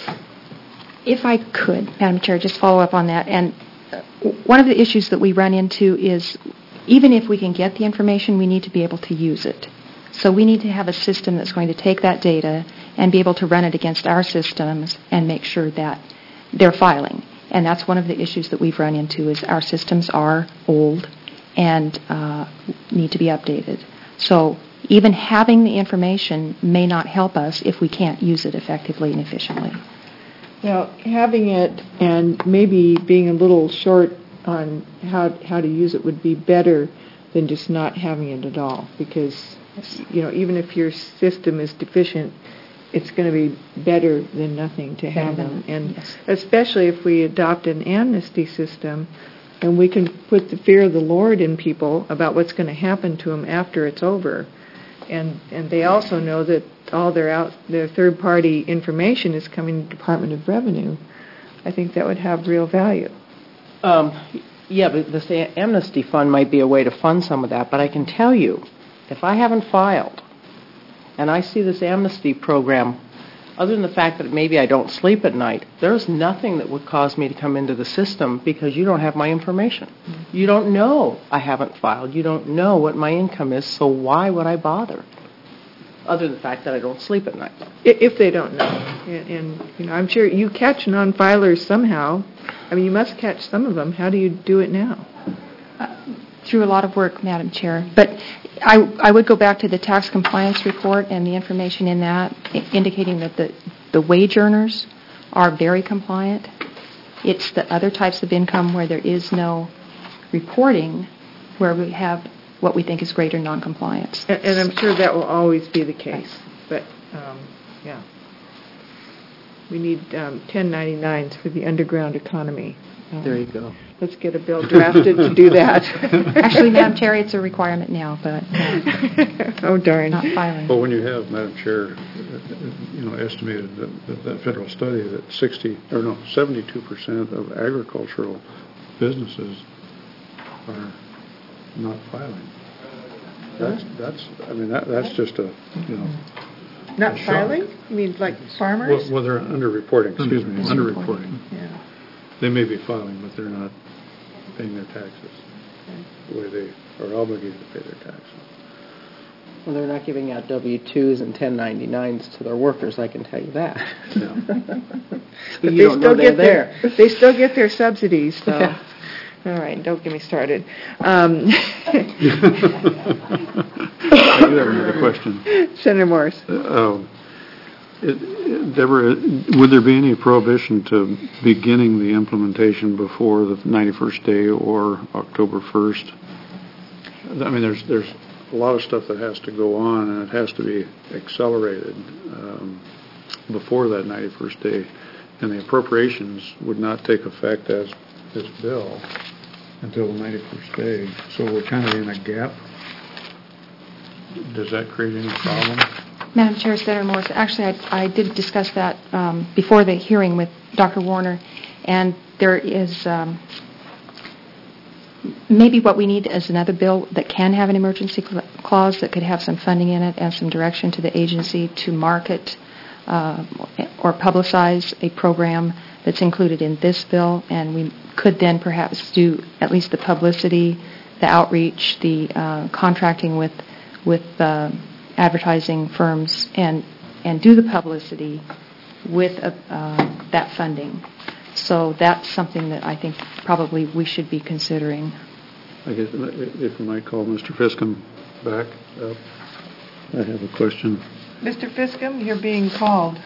If I could, Madam Chair, just follow up on that. And uh, one of the issues that we run into is even if we can get the information, we need to be able to use it. So we need to have a system that's going to take that data and be able to run it against our systems and make sure that they're filing. And that's one of the issues that we've run into is our systems are old and uh, need to be updated. So even having the information may not help us if we can't use it effectively and efficiently. Well, having it and maybe being a little short on how how to use it would be better than just not having it at all, because, you know, even if your system is deficient, it's going to be better than nothing to have them. And yes. especially if we adopt an amnesty system, and we can put the fear of the Lord in people about what's going to happen to them after it's over. And and they also know that all their out their third-party information is coming to the Department of Revenue. I think that would have real value. Um, yeah, but this a- amnesty fund might be a way to fund some of that. But I can tell you, if I haven't filed, and I see this amnesty program, other than the fact that maybe I don't sleep at night, there's nothing that would cause me to come into the system because you don't have my information. Mm-hmm. You don't know I haven't filed. You don't know what my income is, so why would I bother? Other than the fact that I don't sleep at night. If they don't know. And, and you know, I'm sure you catch non-filers somehow. I mean, you must catch some of them. How do you do it now? Uh, through a lot of work, Madam Chair. But I, I would go back to the tax compliance report and the information in that I- indicating that the, the wage earners are very compliant. It's the other types of income where there is no reporting where we have what we think is greater noncompliance. And, and I'm sure that will always be the case. But, um, yeah. We need um, ten ninety-nines for the underground economy. Um, There you go. Let's get a bill drafted to do that. Actually, Madam Chair, it's a requirement now, but uh, oh, darn. not filing. But when you have, Madam Chair, you know, estimated that, that, that federal study that sixty, or no, seventy-two percent of agricultural businesses are not filing. That's, that's, I mean, that, that's just a, you know. Not a shock. filing? You mean like farmers? Well, well they're under-reporting, excuse me, under-reporting. Yeah. They may be filing, but they're not paying their taxes the way they are obligated to pay their taxes. Well, they're not giving out W two's and ten ninety-nines to their workers, I can tell you that. Yeah. But you they don't still know they're get their, there. they still get their subsidies, so. Yeah. All right, don't get me started. Um, I do have another question. Senator Morris. Uh, it- it- Deborah, would there be any prohibition to beginning the implementation before the ninety-first day or October first? I mean, there's there's a lot of stuff that has to go on, and it has to be accelerated um, before that ninety-first day, and the appropriations would not take effect as this bill until the ninety-first day. So we're kind of in a gap. Does that create any problem? Madam Chair, Senator Morris, actually, I, I did discuss that um, before the hearing with Doctor Warner, and there is um, maybe what we need is another bill that can have an emergency cl- clause that could have some funding in it and some direction to the agency to market uh, or publicize a program that's included in this bill, and we could then perhaps do at least the publicity, the outreach, the uh, contracting with with uh, advertising firms, and and do the publicity with uh, uh, that funding. So that's something that I think probably we should be considering. I guess if we might call Mister Fiscom back up, I have a question. Mister Fiscom, you're being called.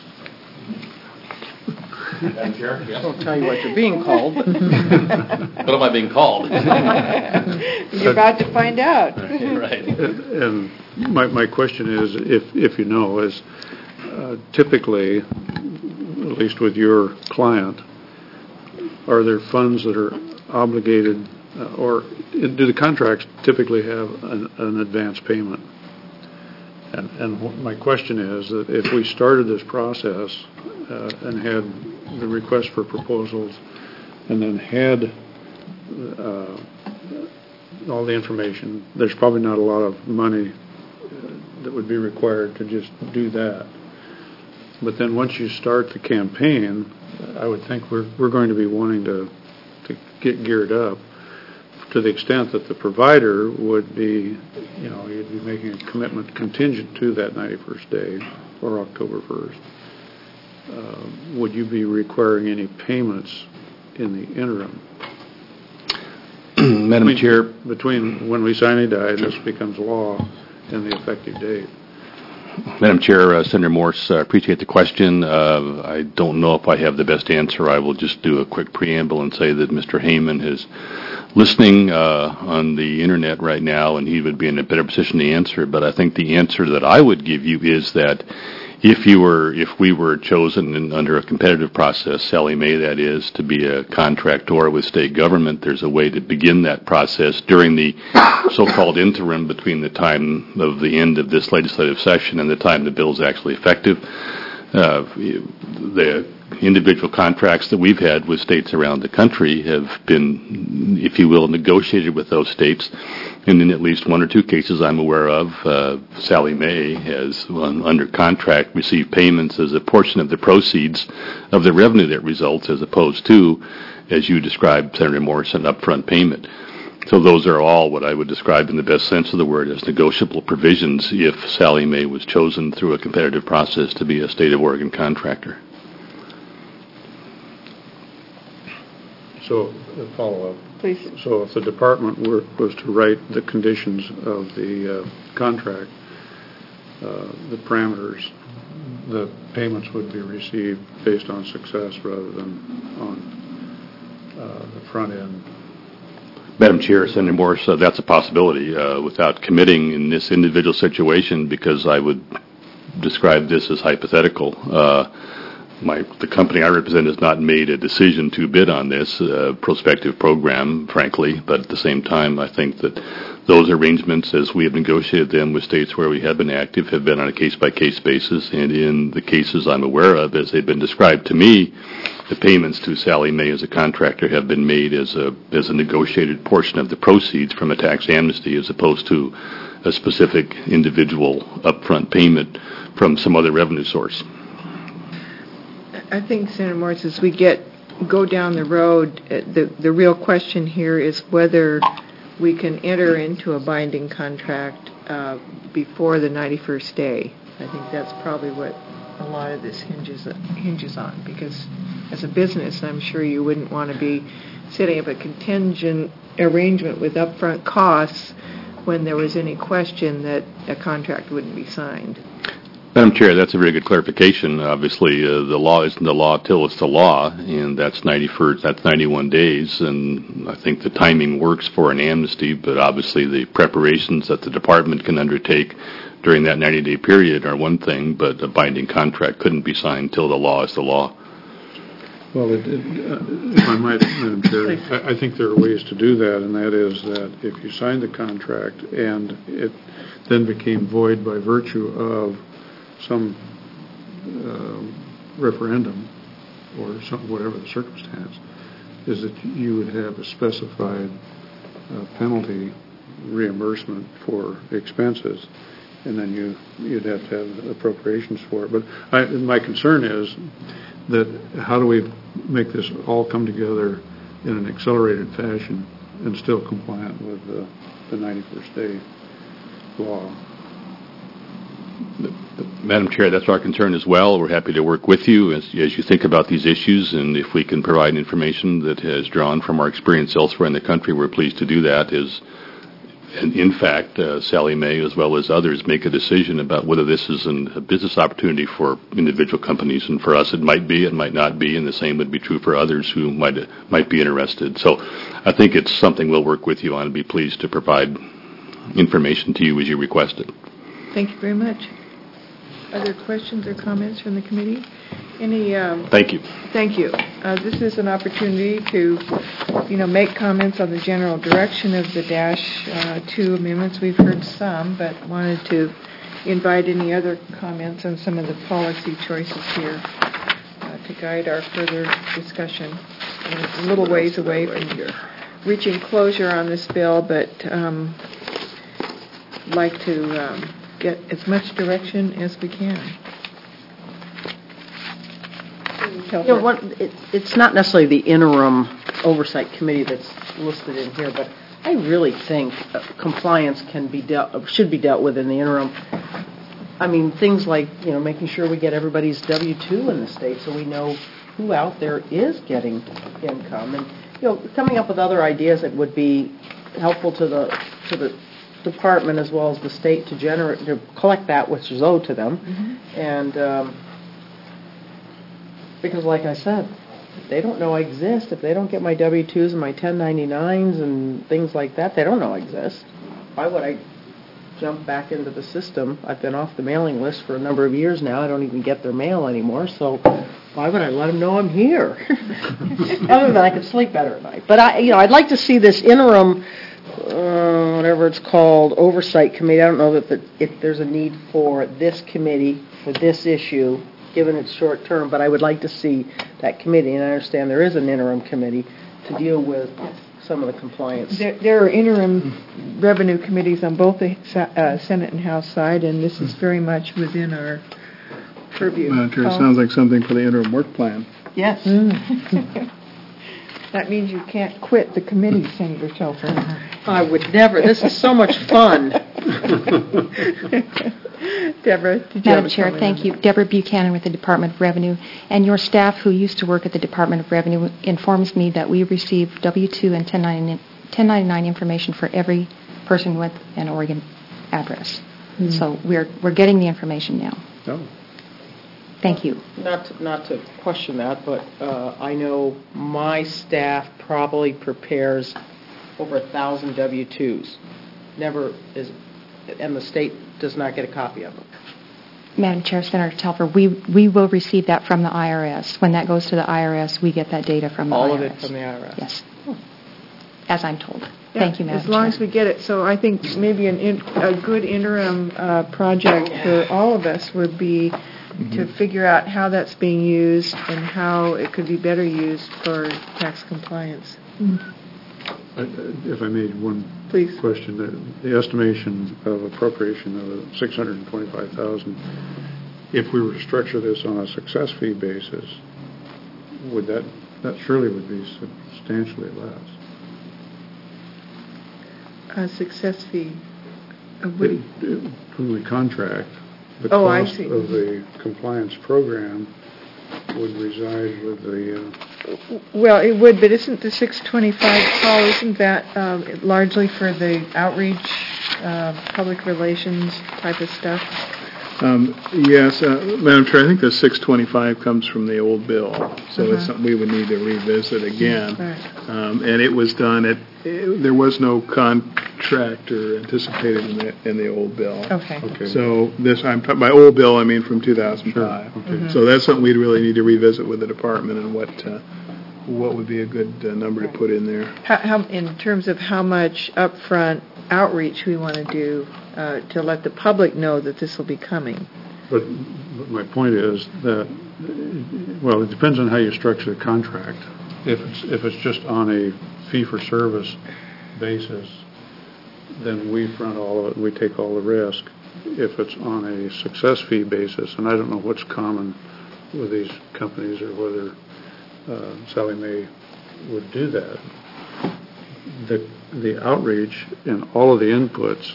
Madam Chair? I won't tell you what you're being called. But What am I being called? You're about to find out. Right. And my my question is, if if you know, is uh, typically, at least with your client, are there funds that are obligated, uh, or do the contracts typically have an, an advance payment? And, and what my question is that if we started this process uh, and had the request for proposals and then had uh, all the information, there's probably not a lot of money uh, that would be required to just do that. But then once you start the campaign, I would think we're we're going to be wanting to to get geared up to the extent that the provider would be, you know, you'd be making a commitment contingent to that ninety-first day or October first. Uh, would you be requiring any payments in the interim? Madam between, Chair. Between when we sign a die and this becomes law and the effective date. Madam Chair, uh, Senator Morse, I uh, appreciate the question. Uh, I don't know if I have the best answer. I will just do a quick preamble and say that Mister Heyman is listening uh, on the Internet right now, and he would be in a better position to answer. But I think the answer that I would give you is that if you were, if we were chosen in, under a competitive process, Sallie Mae that is, to be a contractor with state government, there's a way to begin that process during the so-called interim between the time of the end of this legislative session and the time the bill is actually effective. Uh, the individual contracts that we've had with states around the country have been, if you will, negotiated with those states. And in at least one or two cases I'm aware of, uh, Sallie Mae has, um, under contract, received payments as a portion of the proceeds of the revenue that results, as opposed to, as you described, Senator Morris, an upfront payment. So those are all what I would describe in the best sense of the word as negotiable provisions if Sallie Mae was chosen through a competitive process to be a State of Oregon contractor. So, a follow-up. Please. So if the department were, was to write the conditions of the uh, contract, uh, the parameters, the payments would be received based on success rather than on uh, the front end. Madam Chair, Senator Morris, uh, that's a possibility uh, without committing in this individual situation, because I would describe this as hypothetical. Uh, My, the company I represent has not made a decision to bid on this uh, prospective program, frankly, but at the same time, I think that those arrangements, as we have negotiated them with states where we have been active, have been on a case-by-case basis, and in the cases I'm aware of, as they've been described to me, the payments to Sallie Mae as a contractor have been made as a as a negotiated portion of the proceeds from a tax amnesty, as opposed to a specific individual upfront payment from some other revenue source. I think, Senator Morris, as we get go down the road, uh, the the real question here is whether we can enter into a binding contract uh, before the ninety-first day. I think that's probably what a lot of this hinges hinges on, because as a business, I'm sure you wouldn't want to be setting up a contingent arrangement with upfront costs when there was any question that a contract wouldn't be signed. Madam Chair, that's a very good clarification. Obviously, uh, the law isn't the law till it's the law, and that's ninety-first, that's ninety-one days, and I think the timing works for an amnesty, but obviously the preparations that the department can undertake during that ninety-day period are one thing, but a binding contract couldn't be signed till the law is the law. Well, it, it, uh, if I might, Madam Chair, I, I think there are ways to do that, and that is that if you signed the contract and it then became void by virtue of some uh, referendum or some, whatever the circumstance, is that you would have a specified uh, penalty reimbursement for expenses, and then you, you'd have to have appropriations for it. But I, my concern is that how do we make this all come together in an accelerated fashion and still compliant with the, the ninety-first day law? Madam Chair, that's our concern as well. We're happy to work with you as, as you think about these issues, and if we can provide information that has drawn from our experience elsewhere in the country, we're pleased to do that. Is, and in fact, uh, Sallie Mae, as well as others, make a decision about whether this is an, a business opportunity for individual companies, and for us it might be, it might not be, and the same would be true for others who might might be interested. So I think it's something we'll work with you on and be pleased to provide information to you as you request it. Thank you very much. Other questions or comments from the committee? Any? Um, thank you. Thank you. Uh, this is an opportunity to, you know, make comments on the general direction of the dash uh, two amendments. We've heard some, but wanted to invite any other comments on some of the policy choices here uh, to guide our further discussion. We're a little ways away from reaching closure on this bill, but um, like to. Um, get as much direction as we can. You know, what, it, it's not necessarily the interim oversight committee that's listed in here, but I really think uh, compliance can be dealt, should be dealt with in the interim. I mean, things like, you know, making sure we get everybody's W two in the state so we know who out there is getting income, and, you know, coming up with other ideas that would be helpful to the to the department as well as the state to generate, to collect that which is owed to them. Mm-hmm. And, um, because like I said, they don't know I exist. If they don't get my W two's and my ten ninety-nines and things like that, they don't know I exist. Why would I jump back into the system? I've been off the mailing list for a number of years now. I don't even get their mail anymore, so why would I let them know I'm here? Other than I could sleep better at night. But I, you know, I'd like to see this interim, uh, whatever it's called, oversight committee. I don't know that the, if there's a need for this committee for this issue, given its short term, but I would like to see that committee, and I understand there is an interim committee to deal with some of the compliance. There, there are interim revenue committees on both the uh, Senate and House side, and this is very much within our purview. Madam Chair, it Oh. sounds like something for the interim work plan. Yes. That means you can't quit the committee, Senator Telfer. I would never. This is so much fun. Deborah, did you have Madam a Chair, comment thank on you. Deborah Buchanan with the Department of Revenue. And your staff who used to work at the Department of Revenue informs me that we receive W two and ten ninety-nine information for every person with an Oregon address. Hmm. So we're we're getting the information now. Oh. Thank you. Not to, not to question that, but uh, I know my staff probably prepares over a thousand W twos. Never is, and the state does not get a copy of them. Madam Chair, Senator Telfer, we we will receive that from the I R S. When that goes to the I R S, we get that data from the All I R S. of it from the I R S. Yes. As I'm told. Yeah, Thank you, Madam as long Chair. as we get it. So I think maybe an in, a good interim uh, project for all of us would be to figure out how that's being used and how it could be better used for tax compliance. I- If I may, one Please. question. The- The estimation of appropriation of six hundred twenty-five thousand dollars, if we were to structure this on a success fee basis, would that, that surely would be substantially less. A success fee. Uh, what do you- It- it- When we contract, the Oh, I cost see. of the compliance program would reside with the, uh, Well, it would, but isn't the six twenty-five, Paul, isn't that um, largely for the outreach, uh, public relations type of stuff? Um, Yes, uh, Madam Chair, I think the six twenty-five comes from the old bill, so it's Uh-huh. something we would need to revisit again. Right. Um, And it was done at, it- there was no contractor anticipated in the, in the old bill. Okay. okay. So this, I'm, ta- by old bill, I mean from two thousand five. Sure, okay. Mhm. So that's something we'd really need to revisit with the department and what, uh, what would be a good uh, number to put in there. How, how, in terms of how much upfront outreach we want to do uh, to let the public know that this will be coming. But, but my point is that, uh, well, it depends on how you structure the contract. If it's, if it's just on a fee-for-service basis, then we front all of it, we take all the risk. If it's on a success fee basis, and I don't know what's common with these companies or whether uh, Sally Mae would do that, the, the outreach and all of the inputs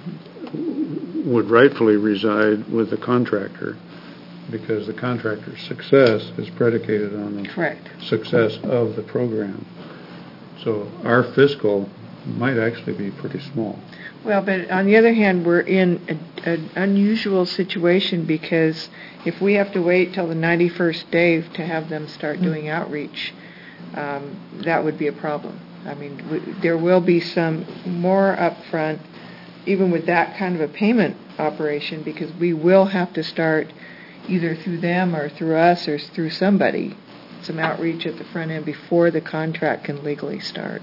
would rightfully reside with the contractor, because the contractor's success is predicated on the Correct. success of the program. So our fiscal might actually be pretty small. Well, but on the other hand, we're in an unusual situation because if we have to wait till the ninety-first day to have them start doing outreach, um, that would be a problem. I mean, we, there will be some more upfront, even with that kind of a payment operation, because we will have to start either through them or through us or through somebody, some outreach at the front end before the contract can legally start.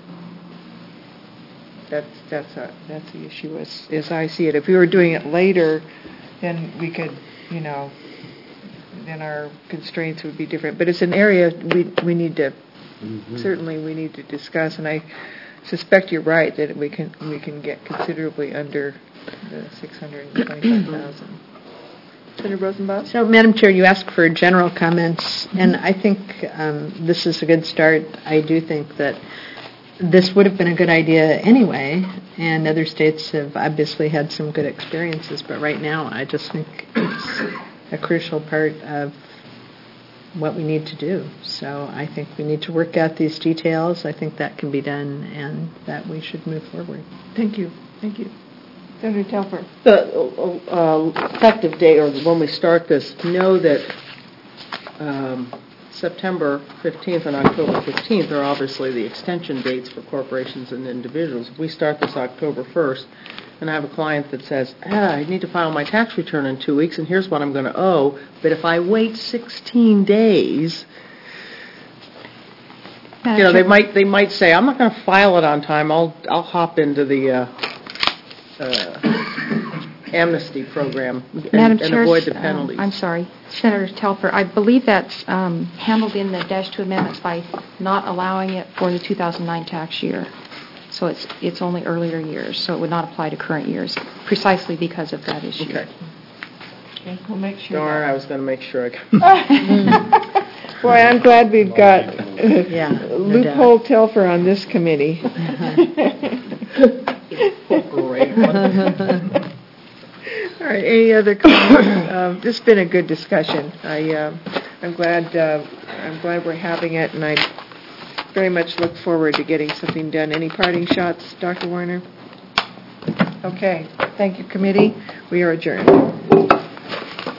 That's that's a that's the issue as as I see it. If we were doing it later, then we could, you know, then our constraints would be different. But it's an area we we need to Mm-hmm. certainly we need to discuss. And I suspect you're right that we can we can get considerably under the six hundred twenty-five thousand. Senator Rosenbaum? So, Madam Chair, you asked for general comments, and I think um, this is a good start. I do think that this would have been a good idea anyway, and other states have obviously had some good experiences, but right now I just think it's a crucial part of what we need to do. So I think we need to work out these details. I think that can be done, and that we should move forward. Thank you. Thank you. Senator Telfer. The uh, uh, effective date, or when we start this, know that um, September fifteenth and October fifteenth are obviously the extension dates for corporations and individuals. If we start this October first, and I have a client that says, ah, I need to file my tax return in two weeks, and here's what I'm going to owe, but if I wait sixteen days, you know, they might they might say, I'm not going to file it on time. I'll I'll hop into the uh, uh, amnesty program and, Madam and Chair, avoid the um, penalties. I'm sorry, Senator Telfer, I believe that's um, handled in the dash two amendments by not allowing it for the two thousand nine tax year. So it's it's only earlier years, so it would not apply to current years, precisely because of that issue. Okay. Okay, we'll make sure. Darn, I was going to make sure I got. Boy, I'm glad we've got Yeah, no loophole Telfer on this committee. All right, any other comments? Um, This has been a good discussion. I, um, I'm glad, uh, I'm glad we're having it, and I very much look forward to getting something done. Any parting shots, Doctor Warner? Okay, thank you, committee. We are adjourned.